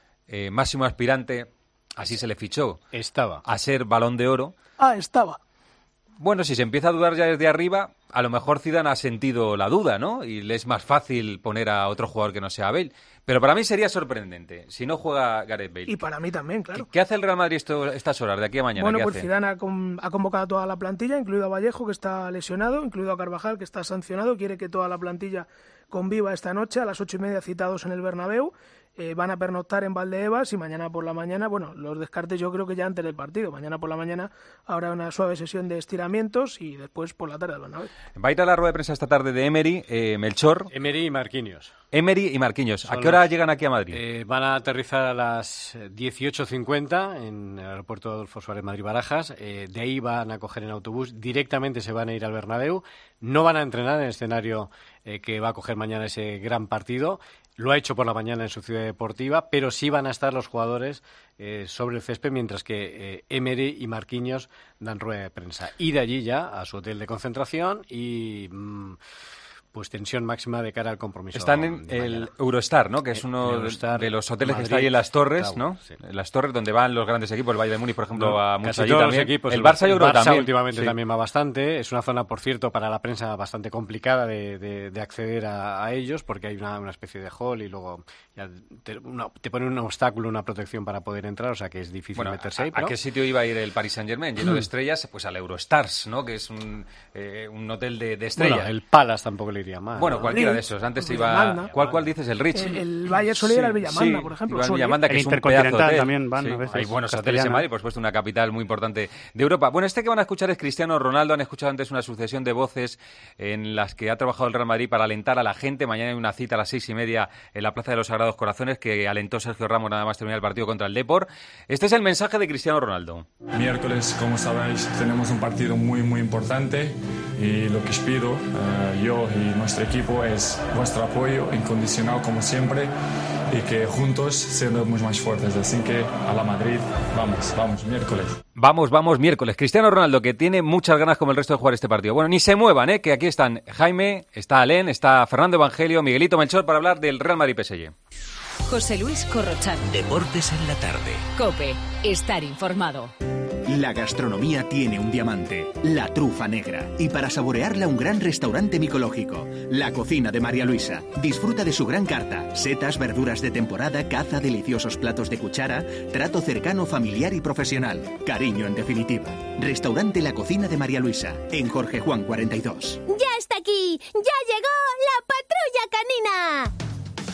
máximo aspirante, así se le fichó. Estaba. A ser Balón de Oro. Estaba. Bueno, si se empieza a dudar ya desde arriba, a lo mejor Zidane ha sentido la duda, ¿no? Y le es más fácil poner a otro jugador que no sea Bale. Pero para mí sería sorprendente si no juega Gareth Bale. Y para mí también, claro. ¿Qué hace el Real Madrid estas horas, de aquí a mañana? Bueno, pues Zidane ha convocado a toda la plantilla, incluido a Vallejo, que está lesionado, incluido a Carvajal, que está sancionado. Quiere que toda la plantilla conviva esta noche a las 8:30 citados en el Bernabéu. van a pernoctar en Valdebebas y mañana por la mañana, bueno, los descartes yo creo que ya antes del partido. Mañana por la mañana habrá una suave sesión de estiramientos y después por la tarde al Bernabéu. Va a ir a la rueda de prensa esta tarde de Emery, Melchor. Emery y Marquinhos. Emery y Marquinhos. ¿A qué hora llegan aquí a Madrid? Van a aterrizar a las 18:50 en el aeropuerto Adolfo Suárez Madrid-Barajas. De ahí van a coger en autobús. Directamente se van a ir al Bernabéu. No van a entrenar en el escenario que va a coger mañana ese gran partido. Lo ha hecho por la mañana en su ciudad deportiva, pero sí van a estar los jugadores sobre el césped, mientras que Emery y Marquinhos dan rueda de prensa. Y de allí ya a su hotel de concentración y pues tensión máxima de cara al compromiso. Están en el Eurostar, ¿no? Que es uno de los hoteles que está ahí en las Torres, ¿no? Sí. En las Torres donde van los grandes equipos, el Bayern de Múnich, por ejemplo, va mucho allí también. Equipos, el Barça yo creo también. Últimamente también va bastante. Es una zona, por cierto, para la prensa bastante complicada de acceder a ellos, porque hay una especie de hall y luego ya te ponen un obstáculo, una protección para poder entrar, o sea que es difícil meterse ahí. ¿A qué sitio iba a ir el Paris Saint-Germain? Lleno de estrellas, pues al Eurostars, ¿no? Que es un hotel de estrellas. Bueno, el Palace tampoco le iría mal. Bueno, cualquiera de esos. Antes iba... ¿Cuál dices? ¿El Rich? El Bayern solía ir al Villamanda, por ejemplo. El Villamanda, que el es un pedazo de hotel. También van a veces. Hay buenos hoteles en Madrid, por supuesto, una capital muy importante de Europa. Bueno, que van a escuchar es Cristiano Ronaldo. Han escuchado antes una sucesión de voces en las que ha trabajado el Real Madrid para alentar a la gente. Mañana hay una cita a las 6:30 en la Plaza de los Sagrados Corazones que alentó Sergio Ramos nada más terminar el partido contra el Depor. Este es el mensaje de Cristiano Ronaldo. Miércoles, como sabéis, tenemos un partido muy, muy importante y lo que os pido, yo y nuestro equipo, es vuestro apoyo incondicional como siempre y que juntos seremos más fuertes. Así que a la Madrid, vamos, miércoles. Vamos, miércoles. Cristiano Ronaldo, que tiene muchas ganas como el resto de jugar este partido. Bueno, ni se muevan, que aquí están Jaime, está Alén, está Fernando Evangelio, Miguelito Melchor para hablar del Real Madrid PSG. José Luis Corrochano. Deportes en la tarde. COPE. Estar informado. La gastronomía tiene un diamante, la trufa negra. Y para saborearla, un gran restaurante micológico. La cocina de María Luisa. Disfruta de su gran carta. Setas, verduras de temporada, caza, deliciosos platos de cuchara, trato cercano, familiar y profesional. Cariño, en definitiva. Restaurante La Cocina de María Luisa, en Jorge Juan 42. ¡Ya está aquí! ¡Ya llegó la Patrulla Canina!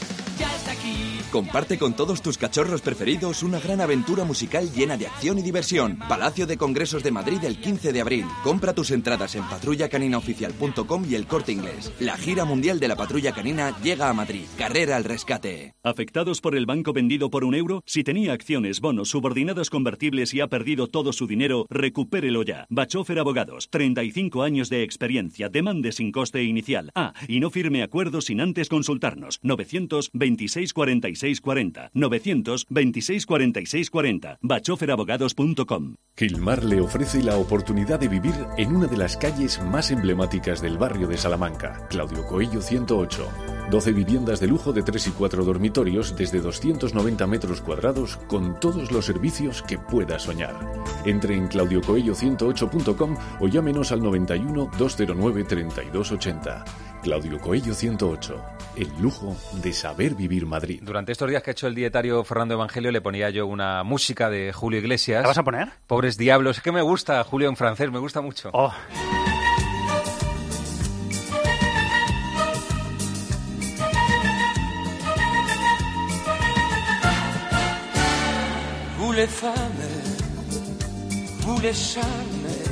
Ya está aquí. Comparte con todos tus cachorros preferidos una gran aventura musical llena de acción y diversión. Palacio de Congresos de Madrid el 15 de abril. Compra tus entradas en patrullacaninaoficial.com y El Corte Inglés. La gira mundial de la Patrulla Canina llega a Madrid. Carrera al rescate. ¿Afectados por el banco vendido por €1? Si tenía acciones, bonos, subordinadas convertibles y ha perdido todo su dinero, recupérelo ya. Bachofer Abogados. 35 años de experiencia. Demande sin coste inicial. Y no firme acuerdos sin antes consultarnos. 926 46 40. 926 46 40. bachoferabogados.com. Quilmar le ofrece la oportunidad de vivir en una de las calles más emblemáticas del barrio de Salamanca, Claudio Coello 108. 12 viviendas de lujo de 3 y 4 dormitorios desde 290 metros cuadrados con todos los servicios que pueda soñar. Entre en claudiocoello108.com o llámenos al 91 209 3280. Claudio Coello 108. El lujo de saber vivir Madrid. Durante estos días que ha hecho el dietario Fernando Evangelio le ponía yo una música de Julio Iglesias. ¿La vas a poner? Pobres diablos. Es que me gusta Julio en francés, me gusta mucho. Oh. Vous les femmes, vous les charmes.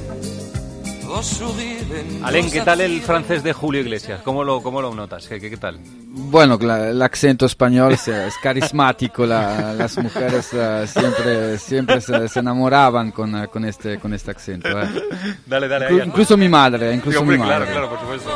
Alén, ¿qué tal el francés de Julio Iglesias? ¿Cómo lo notas? ¿Qué tal? Bueno, el acento español es carismático. Las mujeres siempre se enamoraban con este acento. Dale. Incluso mi madre. Claro, por supuesto.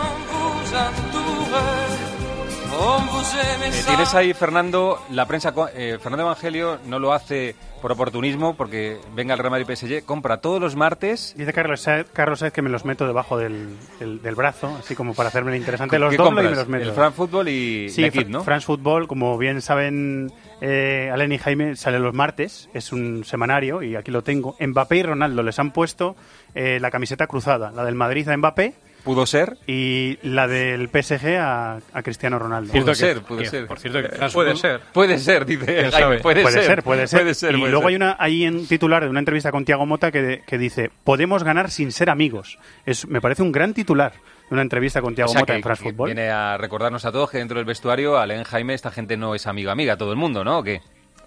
Tienes ahí, Fernando, la prensa. Fernando Evangelio no lo hace por oportunismo, porque venga el Real Madrid PSG, compra todos los martes. Dice Carlos Saez que me los meto debajo del brazo, así como para hacerme interesante. Los ¿Qué doblo compras? Y me los meto. El France Football y sí, Lekit, ¿no? France Football, como bien saben Alén y Jaime, sale los martes, es un semanario y aquí lo tengo. Mbappé y Ronaldo les han puesto la camiseta cruzada, la del Madrid a Mbappé ¿Pudo ser? Y la del PSG a Cristiano Ronaldo. Pudo ser. Por cierto, puede ser, dice Jaime. Puede ser. Y luego hay un titular de una entrevista con Thiago Motta que dice: podemos ganar sin ser amigos. Me parece un gran titular de una entrevista con Thiago Motta en France Football. Viene a recordarnos a todos que dentro del vestuario, Alain, Jaime, esta gente no es amiga, todo el mundo, ¿no? ¿O qué?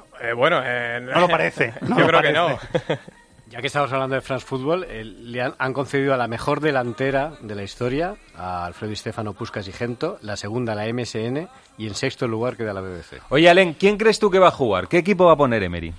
No lo parece. Yo creo que no. Ya que estamos hablando de France Football, le han concedido a la mejor delantera de la historia, a Alfredo Di Stéfano, Puskás y Gento, la segunda la MSN y en sexto lugar queda la BBC. Oye, Alain, ¿quién crees tú que va a jugar? ¿Qué equipo va a poner Emery?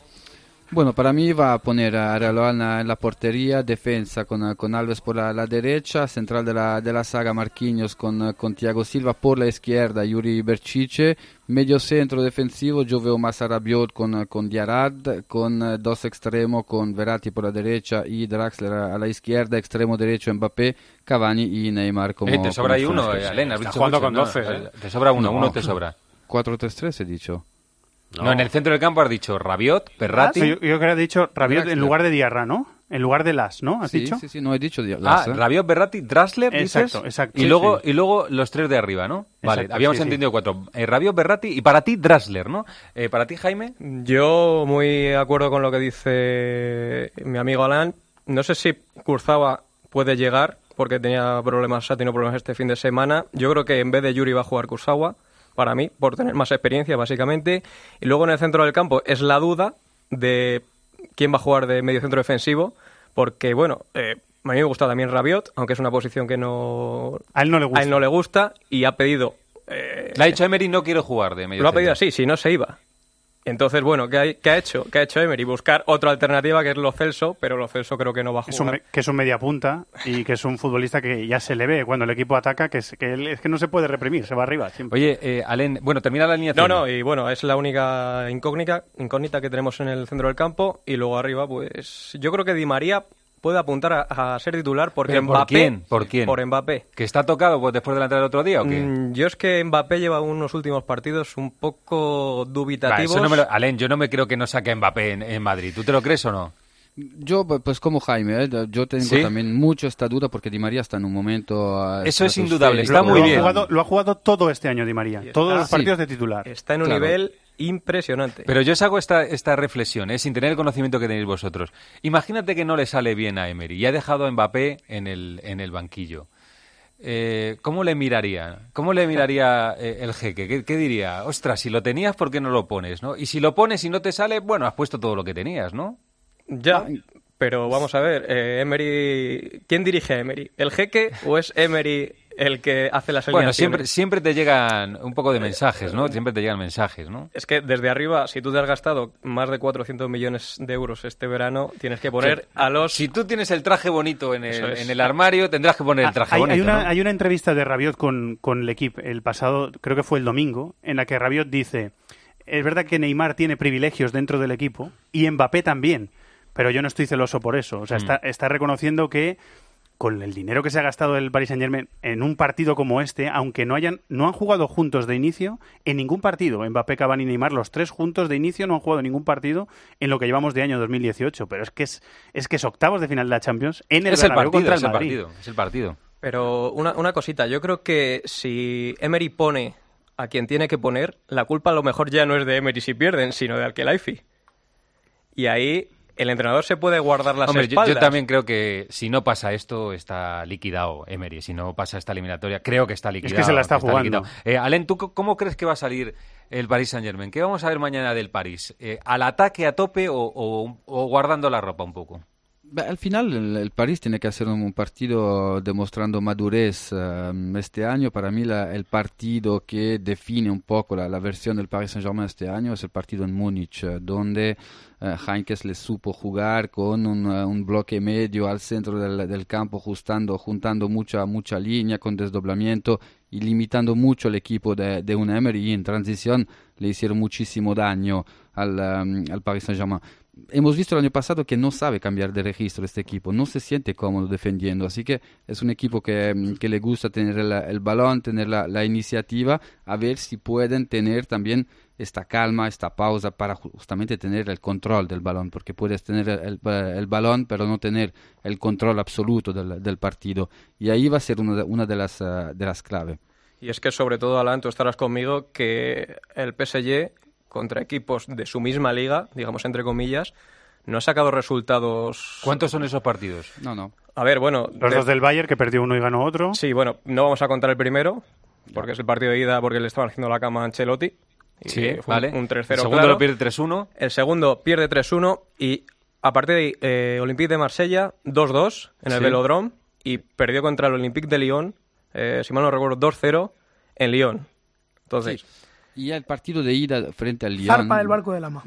Bueno, para mí va a poner a Areola en la portería, defensa con Alves por la derecha, central de la saga Marquinhos con Thiago Silva, por la izquierda Yuri Berchiche, medio centro defensivo yo veo más a Rabiot con Diarad, con dos extremos con Verratti por la derecha y Draxler a la izquierda, extremo derecho Mbappé, Cavani y Neymar como... te sobra ahí uno, Alain, has dicho jugando mucho, con 12. ¿no? Te sobra uno te sobra. 4-3-3 he dicho. No, en el centro del campo has dicho Rabiot, Verratti... Yo creo que has dicho Rabiot en lugar de Diarra, ¿no? En lugar de Las, ¿no? ¿Has dicho? Sí, no he dicho Las. Rabiot, Verratti, Draxler, dices. Exacto. Y luego los tres de arriba, ¿no? Vale, habíamos entendido 4. Rabiot, Verratti y para ti Draxler, ¿no? Para ti, Jaime. Yo muy de acuerdo con lo que dice mi amigo Alain. No sé si Kurzawa puede llegar porque ha tenido problemas este fin de semana. Yo creo que en vez de Yuri va a jugar Kurzawa, para mí, por tener más experiencia, básicamente. Y luego en el centro del campo es la duda de quién va a jugar de medio centro defensivo, porque, bueno, a mí me gusta también Rabiot, aunque es una posición que a él no le gusta y ha pedido... Le ha dicho Emery, no quiero jugar de medio centro. Lo ha pedido así, si no se iba. Entonces, bueno, ¿qué ha hecho Emery? Buscar otra alternativa que es Lo Celso, pero Lo Celso creo que no va a jugar. Que es un media punta y que es un futbolista que ya se le ve cuando el equipo ataca, que es que no se puede reprimir, se va arriba siempre. Oye, Alain, bueno, termina la alineación. No, y bueno, es la única incógnita que tenemos en el centro del campo y luego arriba, pues yo creo que Di María puede apuntar a ser titular porque Mbappé... ¿Por quién? Por Mbappé. ¿Que está tocado pues, después de la entrada del otro día o qué? Yo es que Mbappé lleva unos últimos partidos un poco dubitativos. Alain, yo no me creo que no saque a Mbappé en Madrid. ¿Tú te lo crees o no? Yo, pues como Jaime, yo tengo también mucho esta duda porque Di María está en un momento... Eso es indudable, está muy bien. Lo ha jugado todo este año Di María, todos los partidos de titular. Está en un nivel... impresionante. Pero yo os hago esta reflexión, sin tener el conocimiento que tenéis vosotros. Imagínate que no le sale bien a Emery y ha dejado a Mbappé en el banquillo. ¿Cómo le miraría? El jeque? ¿Qué diría? Ostras, si lo tenías, ¿por qué no lo pones? ¿No? Y si lo pones y no te sale, bueno, has puesto todo lo que tenías, ¿no? Ya, pero vamos a ver, Emery... ¿Quién dirige a Emery? ¿El jeque o es Emery el que hace las alineaciones? Bueno, siempre te llegan un poco de mensajes, ¿no? Siempre te llegan mensajes, ¿no? Es que desde arriba, si tú te has gastado más de 400 millones de euros este verano, tienes que poner a los... Si tú tienes el traje bonito en el armario, tendrás que poner el traje bonito, hay una entrevista de Rabiot con el equipo el pasado, creo que fue el domingo, en la que Rabiot dice: es verdad que Neymar tiene privilegios dentro del equipo y Mbappé también, pero yo no estoy celoso por eso. O sea, está reconociendo que con el dinero que se ha gastado el Paris Saint-Germain en un partido como este, aunque no han jugado juntos de inicio en ningún partido, Mbappé, Cavani y Neymar, los tres juntos de inicio no han jugado ningún partido en lo que llevamos de año 2018, pero es que es octavos de final de la Champions en el Bernabéu contra el Madrid. Es el partido. Pero una cosita, yo creo que si Emery pone a quien tiene que poner, la culpa a lo mejor ya no es de Emery si pierden, sino de Al-Khelaifi. Y ahí el entrenador se puede guardar las espaldas. Yo también creo que si no pasa esto, está liquidado Emery. Si no pasa esta eliminatoria, creo que está liquidado. Es que se la está jugando. Alain, ¿tú cómo crees que va a salir el Paris Saint-Germain? ¿Qué vamos a ver mañana del París? ¿Al ataque a tope o guardando la ropa un poco? Al final el París tiene que hacer un partido demostrando madurez este año. Para mí el partido que define un poco la versión del Paris Saint-Germain este año es el partido en Múnich, donde Heinkes le supo jugar con un bloque medio al centro del campo, juntando mucha línea con desdoblamiento y limitando mucho el equipo de Unai Emery, y en transición le hicieron muchísimo daño al Paris Saint-Germain. hemos visto el año pasado que no sabe cambiar de registro este equipo, no se siente cómodo defendiendo, así que es un equipo que le gusta tener el balón, tener la iniciativa, a ver si pueden tener también esta calma, esta pausa para justamente tener el control del balón, porque puedes tener el balón pero no tener el control absoluto del partido, y ahí va a ser una de las claves. Y es que sobre todo, Alan, tú estarás conmigo que el PSG contra equipos de su misma liga, digamos entre comillas, no ha sacado resultados... ¿Cuántos son esos partidos? No. A ver, bueno... Los dos del Bayern, que perdió uno y ganó otro. Sí, bueno, no vamos a contar el primero, porque es el partido de ida, porque le estaban haciendo la cama a Ancelotti. Sí, vale. Un 3-0, El segundo claro. lo pierde 3-1. El segundo pierde 3-1 y a partir de ahí, Olympique de Marsella 2-2 en el Velodrome y perdió contra el Olympique de Lyon, si mal no recuerdo, 2-0 en Lyon. Entonces... Sí. Y el partido de ida frente al Lyon, zarpa del barco de Lama,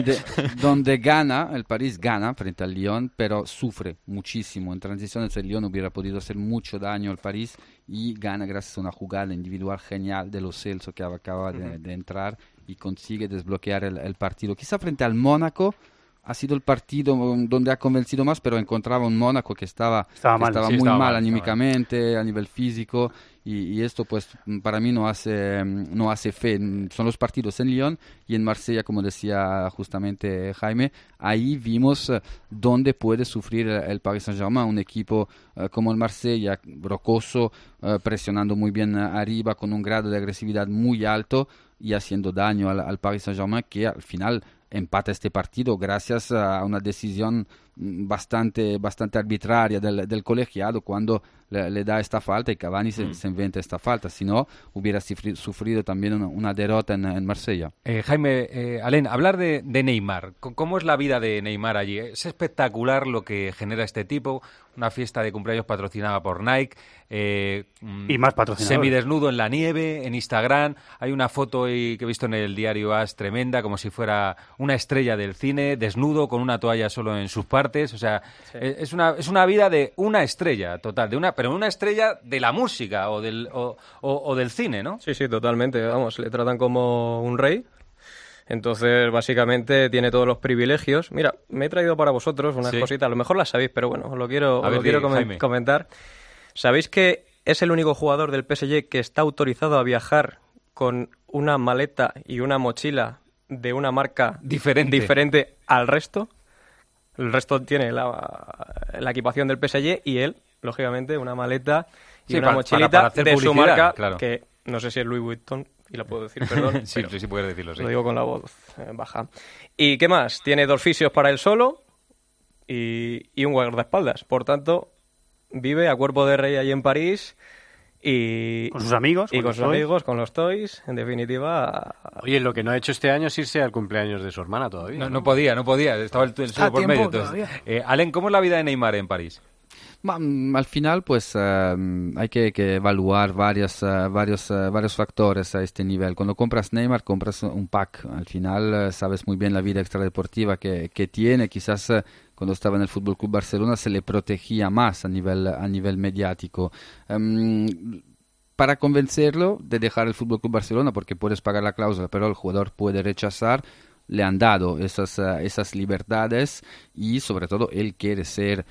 donde gana, el París gana frente al Lyon, pero sufre muchísimo. En transiciones el Lyon hubiera podido hacer mucho daño al París y gana gracias a una jugada individual genial de Lo Celso, que acaba de entrar y consigue desbloquear el partido. Quizá frente al Mónaco ha sido el partido donde ha convencido más, pero encontraba un Mónaco que estaba muy mal anímicamente, a nivel físico, y esto pues para mí no hace fe. Son los partidos en Lyon y en Marsella, como decía justamente Jaime, ahí vimos dónde puede sufrir el Paris Saint-Germain, un equipo como el Marsella, rocoso, presionando muy bien arriba, con un grado de agresividad muy alto y haciendo daño al Paris Saint-Germain, que al final empata este partido gracias a una decisión bastante arbitraria del colegiado cuando le da esta falta, y Cavani se inventa esta falta, si no hubiera sufrido también una derrota en Marsella. Jaime, Alain, hablar de Neymar, ¿cómo es la vida de Neymar allí? Es espectacular lo que genera este tipo, una fiesta de cumpleaños patrocinada por Nike, y más patrocinadores. Semidesnudo en la nieve, en Instagram, hay una foto que he visto en el diario AS tremenda, como si fuera una estrella del cine, desnudo, con una toalla solo en sus partes, o sea, sí. es una vida de una estrella total, pero una estrella de la música o del cine, ¿no? Sí, totalmente, vamos, le tratan como un rey. Entonces, básicamente, tiene todos los privilegios. Mira, me he traído para vosotros unas cositas, a lo mejor las sabéis, pero bueno, os lo quiero comentar. ¿Sabéis que es el único jugador del PSG que está autorizado a viajar con una maleta y una mochila de una marca diferente al resto? El resto tiene la equipación del PSG y él, lógicamente, una maleta y una mochilita de su marca, claro. Que no sé si es Louis Vuitton, y lo puedo decir, perdón. Sí puedes decirlo, sí. Lo digo con la voz baja. ¿Y qué más? Tiene 2 fisios para él solo y un guardaespaldas. Por tanto, vive a cuerpo de rey ahí en París y con sus amigos, con los toys, en definitiva. Oye, lo que no ha hecho este año es irse al cumpleaños de su hermana todavía. No podía, estaba el suelo por medio. Alain, ¿cómo es la vida de Neymar en París? Al final pues hay que evaluar varios factores a este nivel. Cuando compras Neymar compras un pack, al final sabes muy bien la vida extradeportiva que tiene. Quizás cuando estaba en el Fútbol Club Barcelona se le protegía más a nivel mediático. Para convencerlo de dejar el Fútbol Club Barcelona, porque puedes pagar la cláusula pero el jugador puede rechazar, le han dado esas libertades, y sobre todo él quiere ser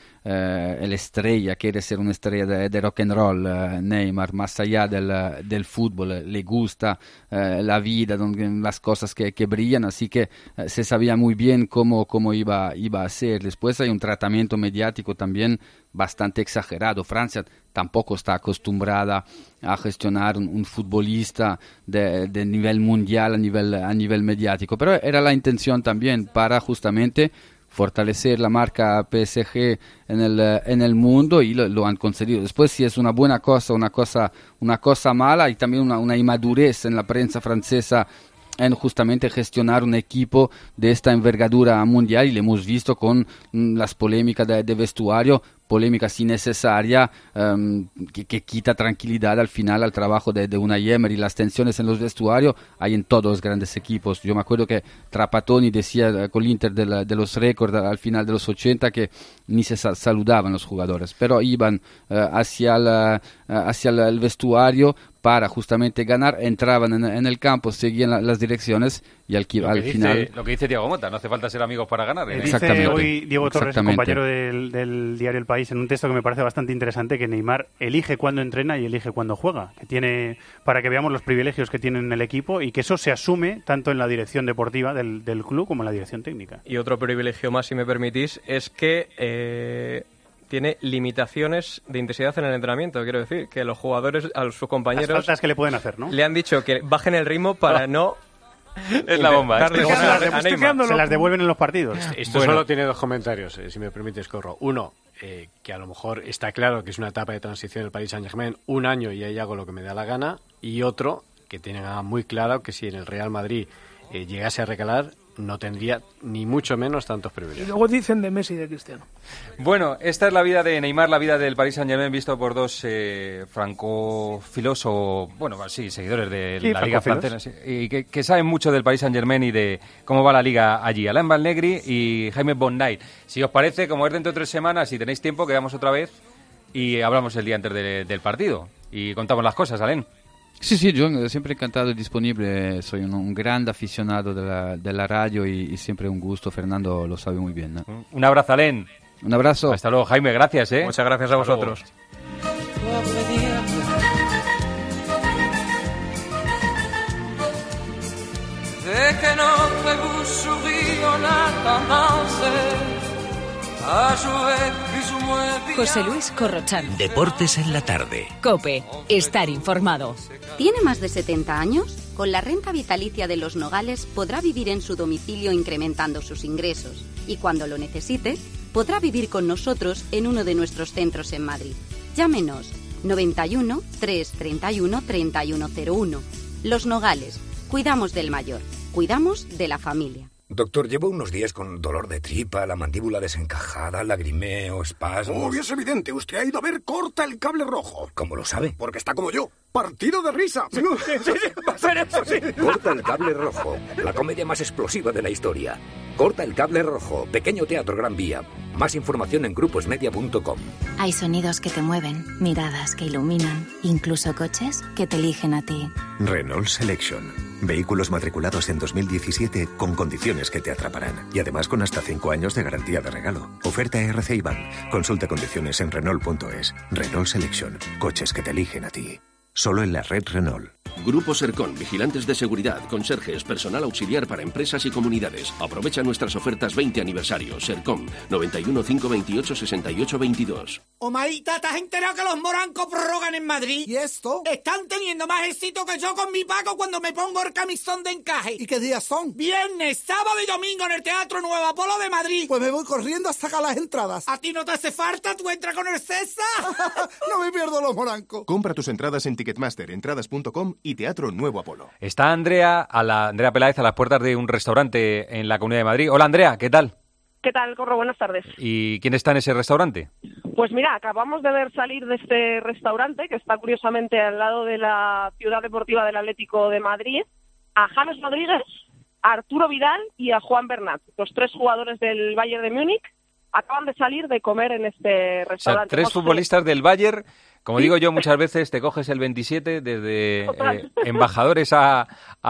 quiere ser una estrella de rock and roll. Neymar, más allá del fútbol, le gusta la vida, las cosas que brillan, así que se sabía muy bien cómo iba a ser. Después hay un tratamiento mediático también bastante exagerado. Francia tampoco está acostumbrada a gestionar un futbolista de nivel mundial a nivel mediático, pero era la intención también para justamente fortalecer la marca PSG en el mundo, y lo han conseguido. Después, si es una buena cosa, una cosa mala, hay también una inmadurez en la prensa francesa en justamente gestionar un equipo de esta envergadura mundial, y lo hemos visto con las polémicas de vestuario, polémicas innecesarias, que quita tranquilidad al final al trabajo de Unai Emery. Las tensiones en los vestuarios hay en todos los grandes equipos. Yo me acuerdo que Trapattoni decía con l'Inter de los récords al final de los 80 que ni se saludaban los jugadores, pero iban hacia el vestuario para justamente ganar, entraban en el campo, seguían las direcciones y al final... Lo que dice Thiago Motta, no hace falta ser amigos para ganar. Dice hoy Diego Torres, compañero del diario El País, en un texto que me parece bastante interesante, que Neymar elige cuándo entrena y elige cuándo juega, que tiene, para que veamos los privilegios que tiene en el equipo, y que eso se asume tanto en la dirección deportiva del club como en la dirección técnica. Y otro privilegio más, si me permitís, es que tiene limitaciones de intensidad en el entrenamiento. Quiero decir, que los jugadores, a sus compañeros... Las faltas que le pueden hacer, ¿no? Le han dicho que bajen el ritmo para no... Es la bomba. Se las devuelven en los partidos. Esto solo tiene dos comentarios, si me permites, Corro. Uno, que a lo mejor está claro que es una etapa de transición del Paris Saint-Germain, un año y ahí hago lo que me da la gana. Y otro, que tenga muy claro que si en el Real Madrid llegase a recalar, no tendría ni mucho menos tantos privilegios. Y luego dicen de Messi y de Cristiano. Bueno, esta es la vida de Neymar, la vida del Paris Saint-Germain, visto por dos francófilos o, seguidores de la Liga Francesa, y que saben mucho del Paris Saint-Germain y de cómo va la Liga allí. Alain Valnegri y Jaime Bonnail. Si os parece, como es dentro de 3 semanas, si tenéis tiempo, quedamos otra vez y hablamos el día antes del partido. Y contamos las cosas, Alain. Sí, yo siempre encantado y disponible, soy un gran aficionado de la radio y siempre un gusto, Fernando lo sabe muy bien, ¿no? Un abrazo, Alain. Un abrazo. Hasta luego, Jaime, gracias. Muchas gracias a vosotros. José Luis Corrochano. Deportes en la tarde. COPE. Estar informado. ¿Tiene más de 70 años? Con la renta vitalicia de Los Nogales podrá vivir en su domicilio incrementando sus ingresos. Y cuando lo necesite, podrá vivir con nosotros en uno de nuestros centros en Madrid. Llámenos 91 331 3101. Los Nogales. Cuidamos del mayor. Cuidamos de la familia. Doctor, llevo unos días con dolor de tripa, la mandíbula desencajada, lagrimeo, espasmos... Es evidente, usted ha ido a ver Corta el Cable Rojo. ¿Cómo lo sabe? Porque está como yo, partido de risa. Sí, va a ser eso, sí. Corta el Cable Rojo, la comedia más explosiva de la historia. Corta el Cable Rojo, Pequeño Teatro Gran Vía. Más información en gruposmedia.com. Hay sonidos que te mueven, miradas que iluminan, incluso coches que te eligen a ti. Renault Selection. Vehículos matriculados en 2017 con condiciones que te atraparán. Y además con hasta 5 años de garantía de regalo. Oferta RC IBAN. Consulta condiciones en Renault.es. Renault Selection. Coches que te eligen a ti. Solo en la red Renault. Grupo Sercon, vigilantes de seguridad, conserjes, personal auxiliar para empresas y comunidades. Aprovecha nuestras ofertas 20 aniversario. Sercon, 91 528 68 22. Omaita, ¿te has enterado que los morancos prorrogan en Madrid? ¿Y esto? Están teniendo más éxito que yo con mi Paco cuando me pongo el camisón de encaje. ¿Y qué días son? Viernes, sábado y domingo en el Teatro Nuevo Apolo de Madrid. Pues me voy corriendo a sacar las entradas. ¿A ti no te hace falta? ¿Tú entras con el César? No me pierdo los morancos. Compra tus entradas en Ticketmaster, entradas.com y Teatro Nuevo Apolo. Está Andrea Peláez a las puertas de un restaurante en la Comunidad de Madrid. Hola, Andrea, ¿qué tal? ¿Qué tal, Corro? Buenas tardes. ¿Y quién está en ese restaurante? Pues mira, acabamos de ver salir de este restaurante, que está curiosamente al lado de la Ciudad Deportiva del Atlético de Madrid, a James Rodríguez, a Arturo Vidal y a Juan Bernat. Los 3 jugadores del Bayern de Múnich acaban de salir de comer en este restaurante. O sea, 3 futbolistas del Bayern. Como digo yo muchas veces, te coges el 27 desde embajadores a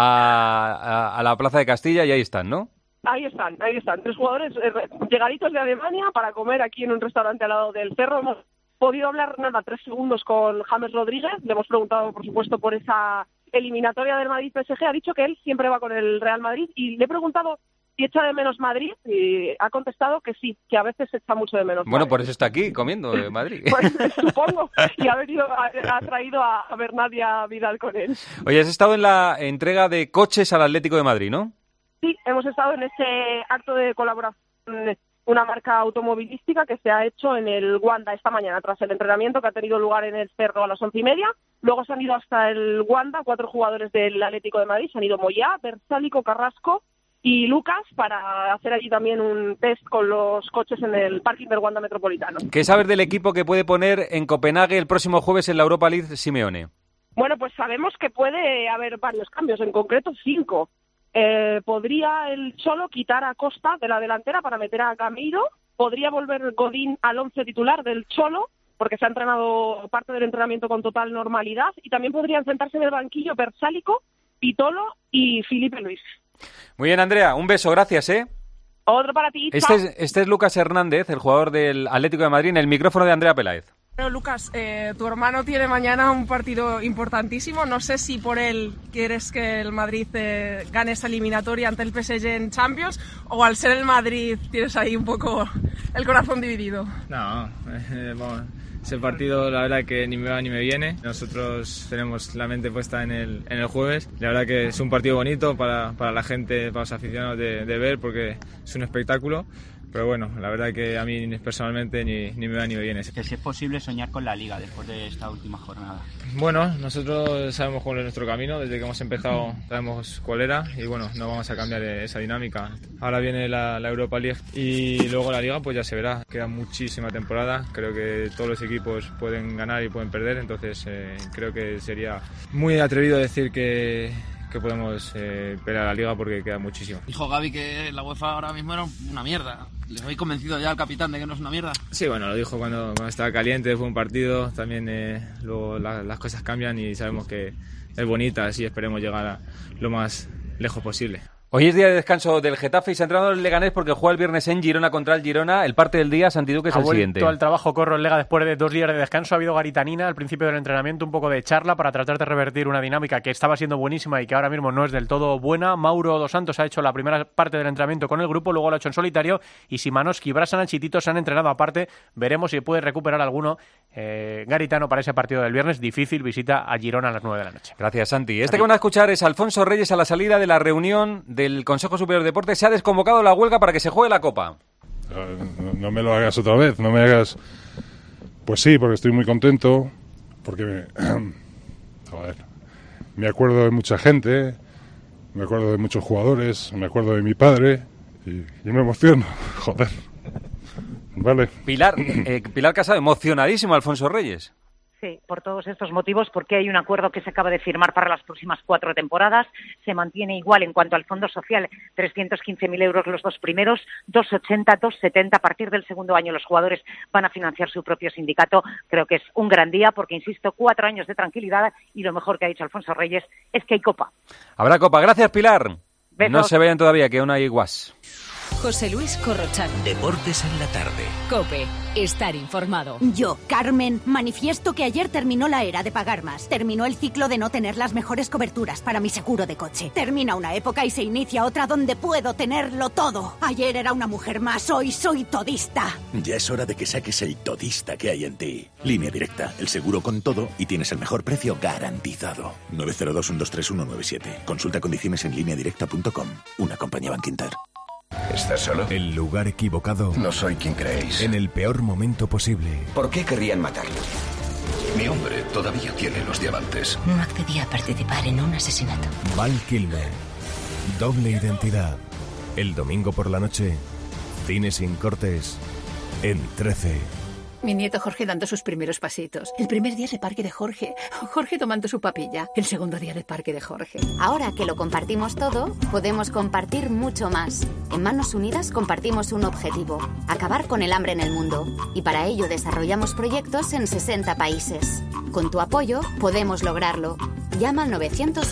la Plaza de Castilla y ahí están, ¿no? Ahí están. 3 jugadores llegaditos de Alemania para comer aquí en un restaurante al lado del Cerro. Hemos podido hablar 3 segundos con James Rodríguez. Le hemos preguntado, por supuesto, por esa eliminatoria del Madrid-PSG. Ha dicho que él siempre va con el Real Madrid y le he preguntado si echa de menos Madrid y ha contestado que sí, que a veces echa mucho de menos. Bueno, por eso está aquí comiendo de Madrid. Pues supongo, y ha traído a Bernat y a Vidal con él. Oye, has estado en la entrega de coches al Atlético de Madrid, ¿no? Sí, hemos estado en ese acto de colaboración, una marca automovilística que se ha hecho en el Wanda esta mañana, tras el entrenamiento que ha tenido lugar en el Cerro a las 11:30. Luego se han ido hasta el Wanda 4 jugadores del Atlético de Madrid, se han ido Moyá, Bersálico, Carrasco y Lucas para hacer allí también un test con los coches en el parking del Wanda Metropolitano. ¿Qué sabes del equipo que puede poner en Copenhague el próximo jueves en la Europa League Simeone? Bueno, pues sabemos que puede haber varios cambios, en concreto 5. Podría el Cholo quitar a Costa de la delantera para meter a Camilo. Podría volver Godín al 11 titular del Cholo, porque se ha entrenado parte del entrenamiento con total normalidad. Y también podrían sentarse en el banquillo Bersálico, Pitolo y Filipe Luis. Muy bien, Andrea, un beso, gracias, ¿eh? Otro para ti. Este es Lucas Hernández, el jugador del Atlético de Madrid, en el micrófono de Andrea Peláez. Bueno, Lucas, tu hermano tiene mañana un partido importantísimo. No sé si por él quieres que el Madrid gane esta eliminatoria ante el PSG en Champions, o al ser el Madrid tienes ahí un poco el corazón dividido. No, bueno, ese partido la verdad que ni me va ni me viene. Nosotros tenemos la mente puesta en el jueves. La verdad que es un partido bonito para la gente, para los aficionados de ver, porque es un espectáculo. Pero bueno, la verdad que a mí personalmente ni me va ni me viene. Que si es posible soñar con la Liga después de esta última jornada. Bueno, nosotros sabemos cuál es nuestro camino, desde que hemos empezado sabemos cuál era y bueno, no vamos a cambiar esa dinámica. Ahora viene la Europa League y luego la Liga, pues ya se verá. Queda muchísima temporada, creo que todos los equipos pueden ganar y pueden perder, entonces creo que sería muy atrevido decir que podemos pelear la Liga porque queda muchísimo. Dijo Gavi que la UEFA ahora mismo era una mierda. ¿Les habéis convencido ya al capitán de que no es una mierda? Sí, bueno, lo dijo cuando estaba caliente, fue un partido. También luego las cosas cambian y sabemos que es bonita, así esperemos llegar a lo más lejos posible. Hoy es día de descanso del Getafe y se ha entrenado el Leganés porque juega el viernes en Girona contra el Girona. El parte del día, Santi Duque, es el siguiente. Ha vuelto al trabajo Corro el Lega después de 2 días de descanso. Ha habido garitanina al principio del entrenamiento, un poco de charla para tratar de revertir una dinámica que estaba siendo buenísima y que ahora mismo no es del todo buena. Mauro Dos Santos ha hecho la primera parte del entrenamiento con el grupo, luego lo ha hecho en solitario y Simanowski, Brasanac y Tito se han entrenado aparte. Veremos si puede recuperar alguno garitano para ese partido del viernes. Difícil visita a Girona a las 9 de la noche. Gracias, Santi. Que van a escuchar es Alfonso Reyes a la salida de la reunión del Consejo Superior de Deportes. Se ha desconvocado la huelga para que se juegue la Copa. No me lo hagas otra vez, no me hagas... Pues sí, porque estoy muy contento, porque me acuerdo de mucha gente, me acuerdo de muchos jugadores, me acuerdo de mi padre y me emociono, joder. Vale. Pilar Casado, emocionadísimo Alfonso Reyes. Sí, por todos estos motivos, porque hay un acuerdo que se acaba de firmar para las próximas 4 temporadas. Se mantiene igual en cuanto al fondo social, 315.000 euros los 2 primeros, 280, 270. A partir del segundo año los jugadores van a financiar su propio sindicato. Creo que es un gran día porque, insisto, 4 años de tranquilidad y lo mejor que ha dicho Alfonso Reyes es que hay Copa. Habrá Copa. Gracias, Pilar. Besos. No se vayan todavía, que aún hay guas. José Luis Corrochano. Deportes en la tarde. COPE. Estar informado. Yo, Carmen, manifiesto que ayer terminó la era de pagar más. Terminó el ciclo de no tener las mejores coberturas para mi seguro de coche. Termina una época y se inicia otra donde puedo tenerlo todo. Ayer era una mujer más, hoy soy todista. Ya es hora de que saques el todista que hay en ti. Línea Directa, el seguro con todo y tienes el mejor precio garantizado. 902-123-197. Consulta condiciones en lineadirecta.com. Una compañía Bankinter. ¿Estás solo? El lugar equivocado. No soy quien creéis. En el peor momento posible. ¿Por qué querrían matarlo? Mi hombre todavía tiene los diamantes. No accedí a participar en un asesinato. Val Kilmer. Doble identidad. El domingo por la noche. Cine sin cortes. En 13. Mi nieto Jorge dando sus primeros pasitos. El primer día de parque de Jorge. Jorge tomando su papilla. El segundo día de parque de Jorge. Ahora que lo compartimos todo, podemos compartir mucho más. En Manos Unidas compartimos un objetivo: acabar con el hambre en el mundo. Y para ello desarrollamos proyectos en 60 países. Con tu apoyo podemos lograrlo. Llama al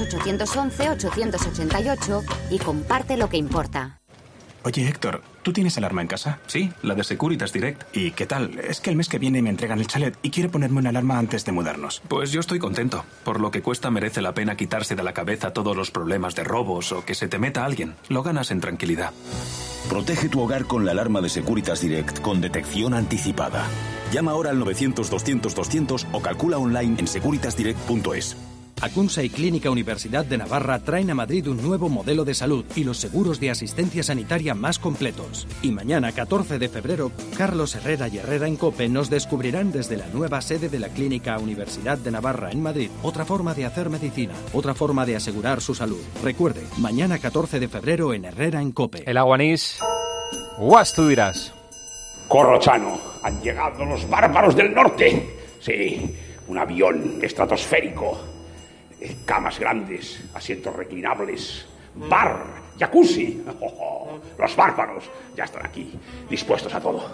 900-811-888 y comparte lo que importa. Oye, Héctor, ¿tú tienes alarma en casa? Sí, la de Securitas Direct. ¿Y qué tal? Es que el mes que viene me entregan el chalet y quiero ponerme una alarma antes de mudarnos. Pues yo estoy contento. Por lo que cuesta merece la pena quitarse de la cabeza todos los problemas de robos o que se te meta alguien. Lo ganas en tranquilidad. Protege tu hogar con la alarma de Securitas Direct con detección anticipada. Llama ahora al 900-200-200 o calcula online en securitasdirect.es. Acunsa y Clínica Universidad de Navarra traen a Madrid un nuevo modelo de salud y los seguros de asistencia sanitaria más completos. Y mañana, 14 de febrero, Carlos Herrera y Herrera en COPE nos descubrirán desde la nueva sede de la Clínica Universidad de Navarra en Madrid otra forma de hacer medicina, otra forma de asegurar su salud. Recuerde, mañana 14 de febrero en Herrera en COPE. El Aguanís. Guas, tú dirás. Corrochano, han llegado los bárbaros del norte. Sí, un avión estratosférico. Camas grandes, asientos reclinables, bar, jacuzzi. Los bárbaros ya están aquí, dispuestos a todo.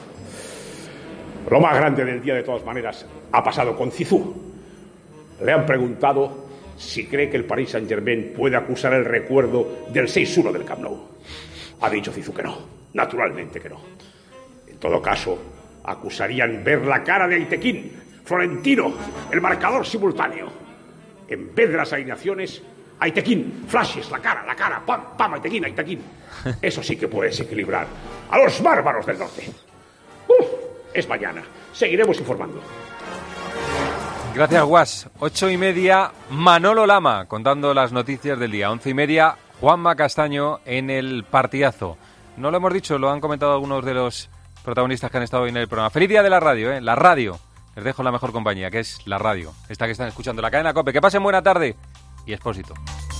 Lo más grande del día, de todas maneras, ha pasado con Zizou. Le han preguntado si cree que el Paris Saint-Germain puede acusar el recuerdo del 6-1 del Camp Nou. Ha dicho Zizou que no, naturalmente que no. En todo caso, acusarían ver la cara de Aitekin, Florentino, el marcador simultáneo. En vez de las alineaciones, Aitekin, flashes, la cara, pam, Aitekin. Eso sí que puede desequilibrar a los bárbaros del norte. Es mañana, seguiremos informando. Gracias, Guas. 8:30, Manolo Lama, contando las noticias del día. 11:30, Juanma Castaño en el partidazo. No lo hemos dicho, lo han comentado algunos de los protagonistas que han estado hoy en el programa. Feliz día de la radio, ¿eh? La radio. Les dejo la mejor compañía, que es la radio. Esta que están escuchando, la cadena COPE. Que pasen buena tarde y Expósito.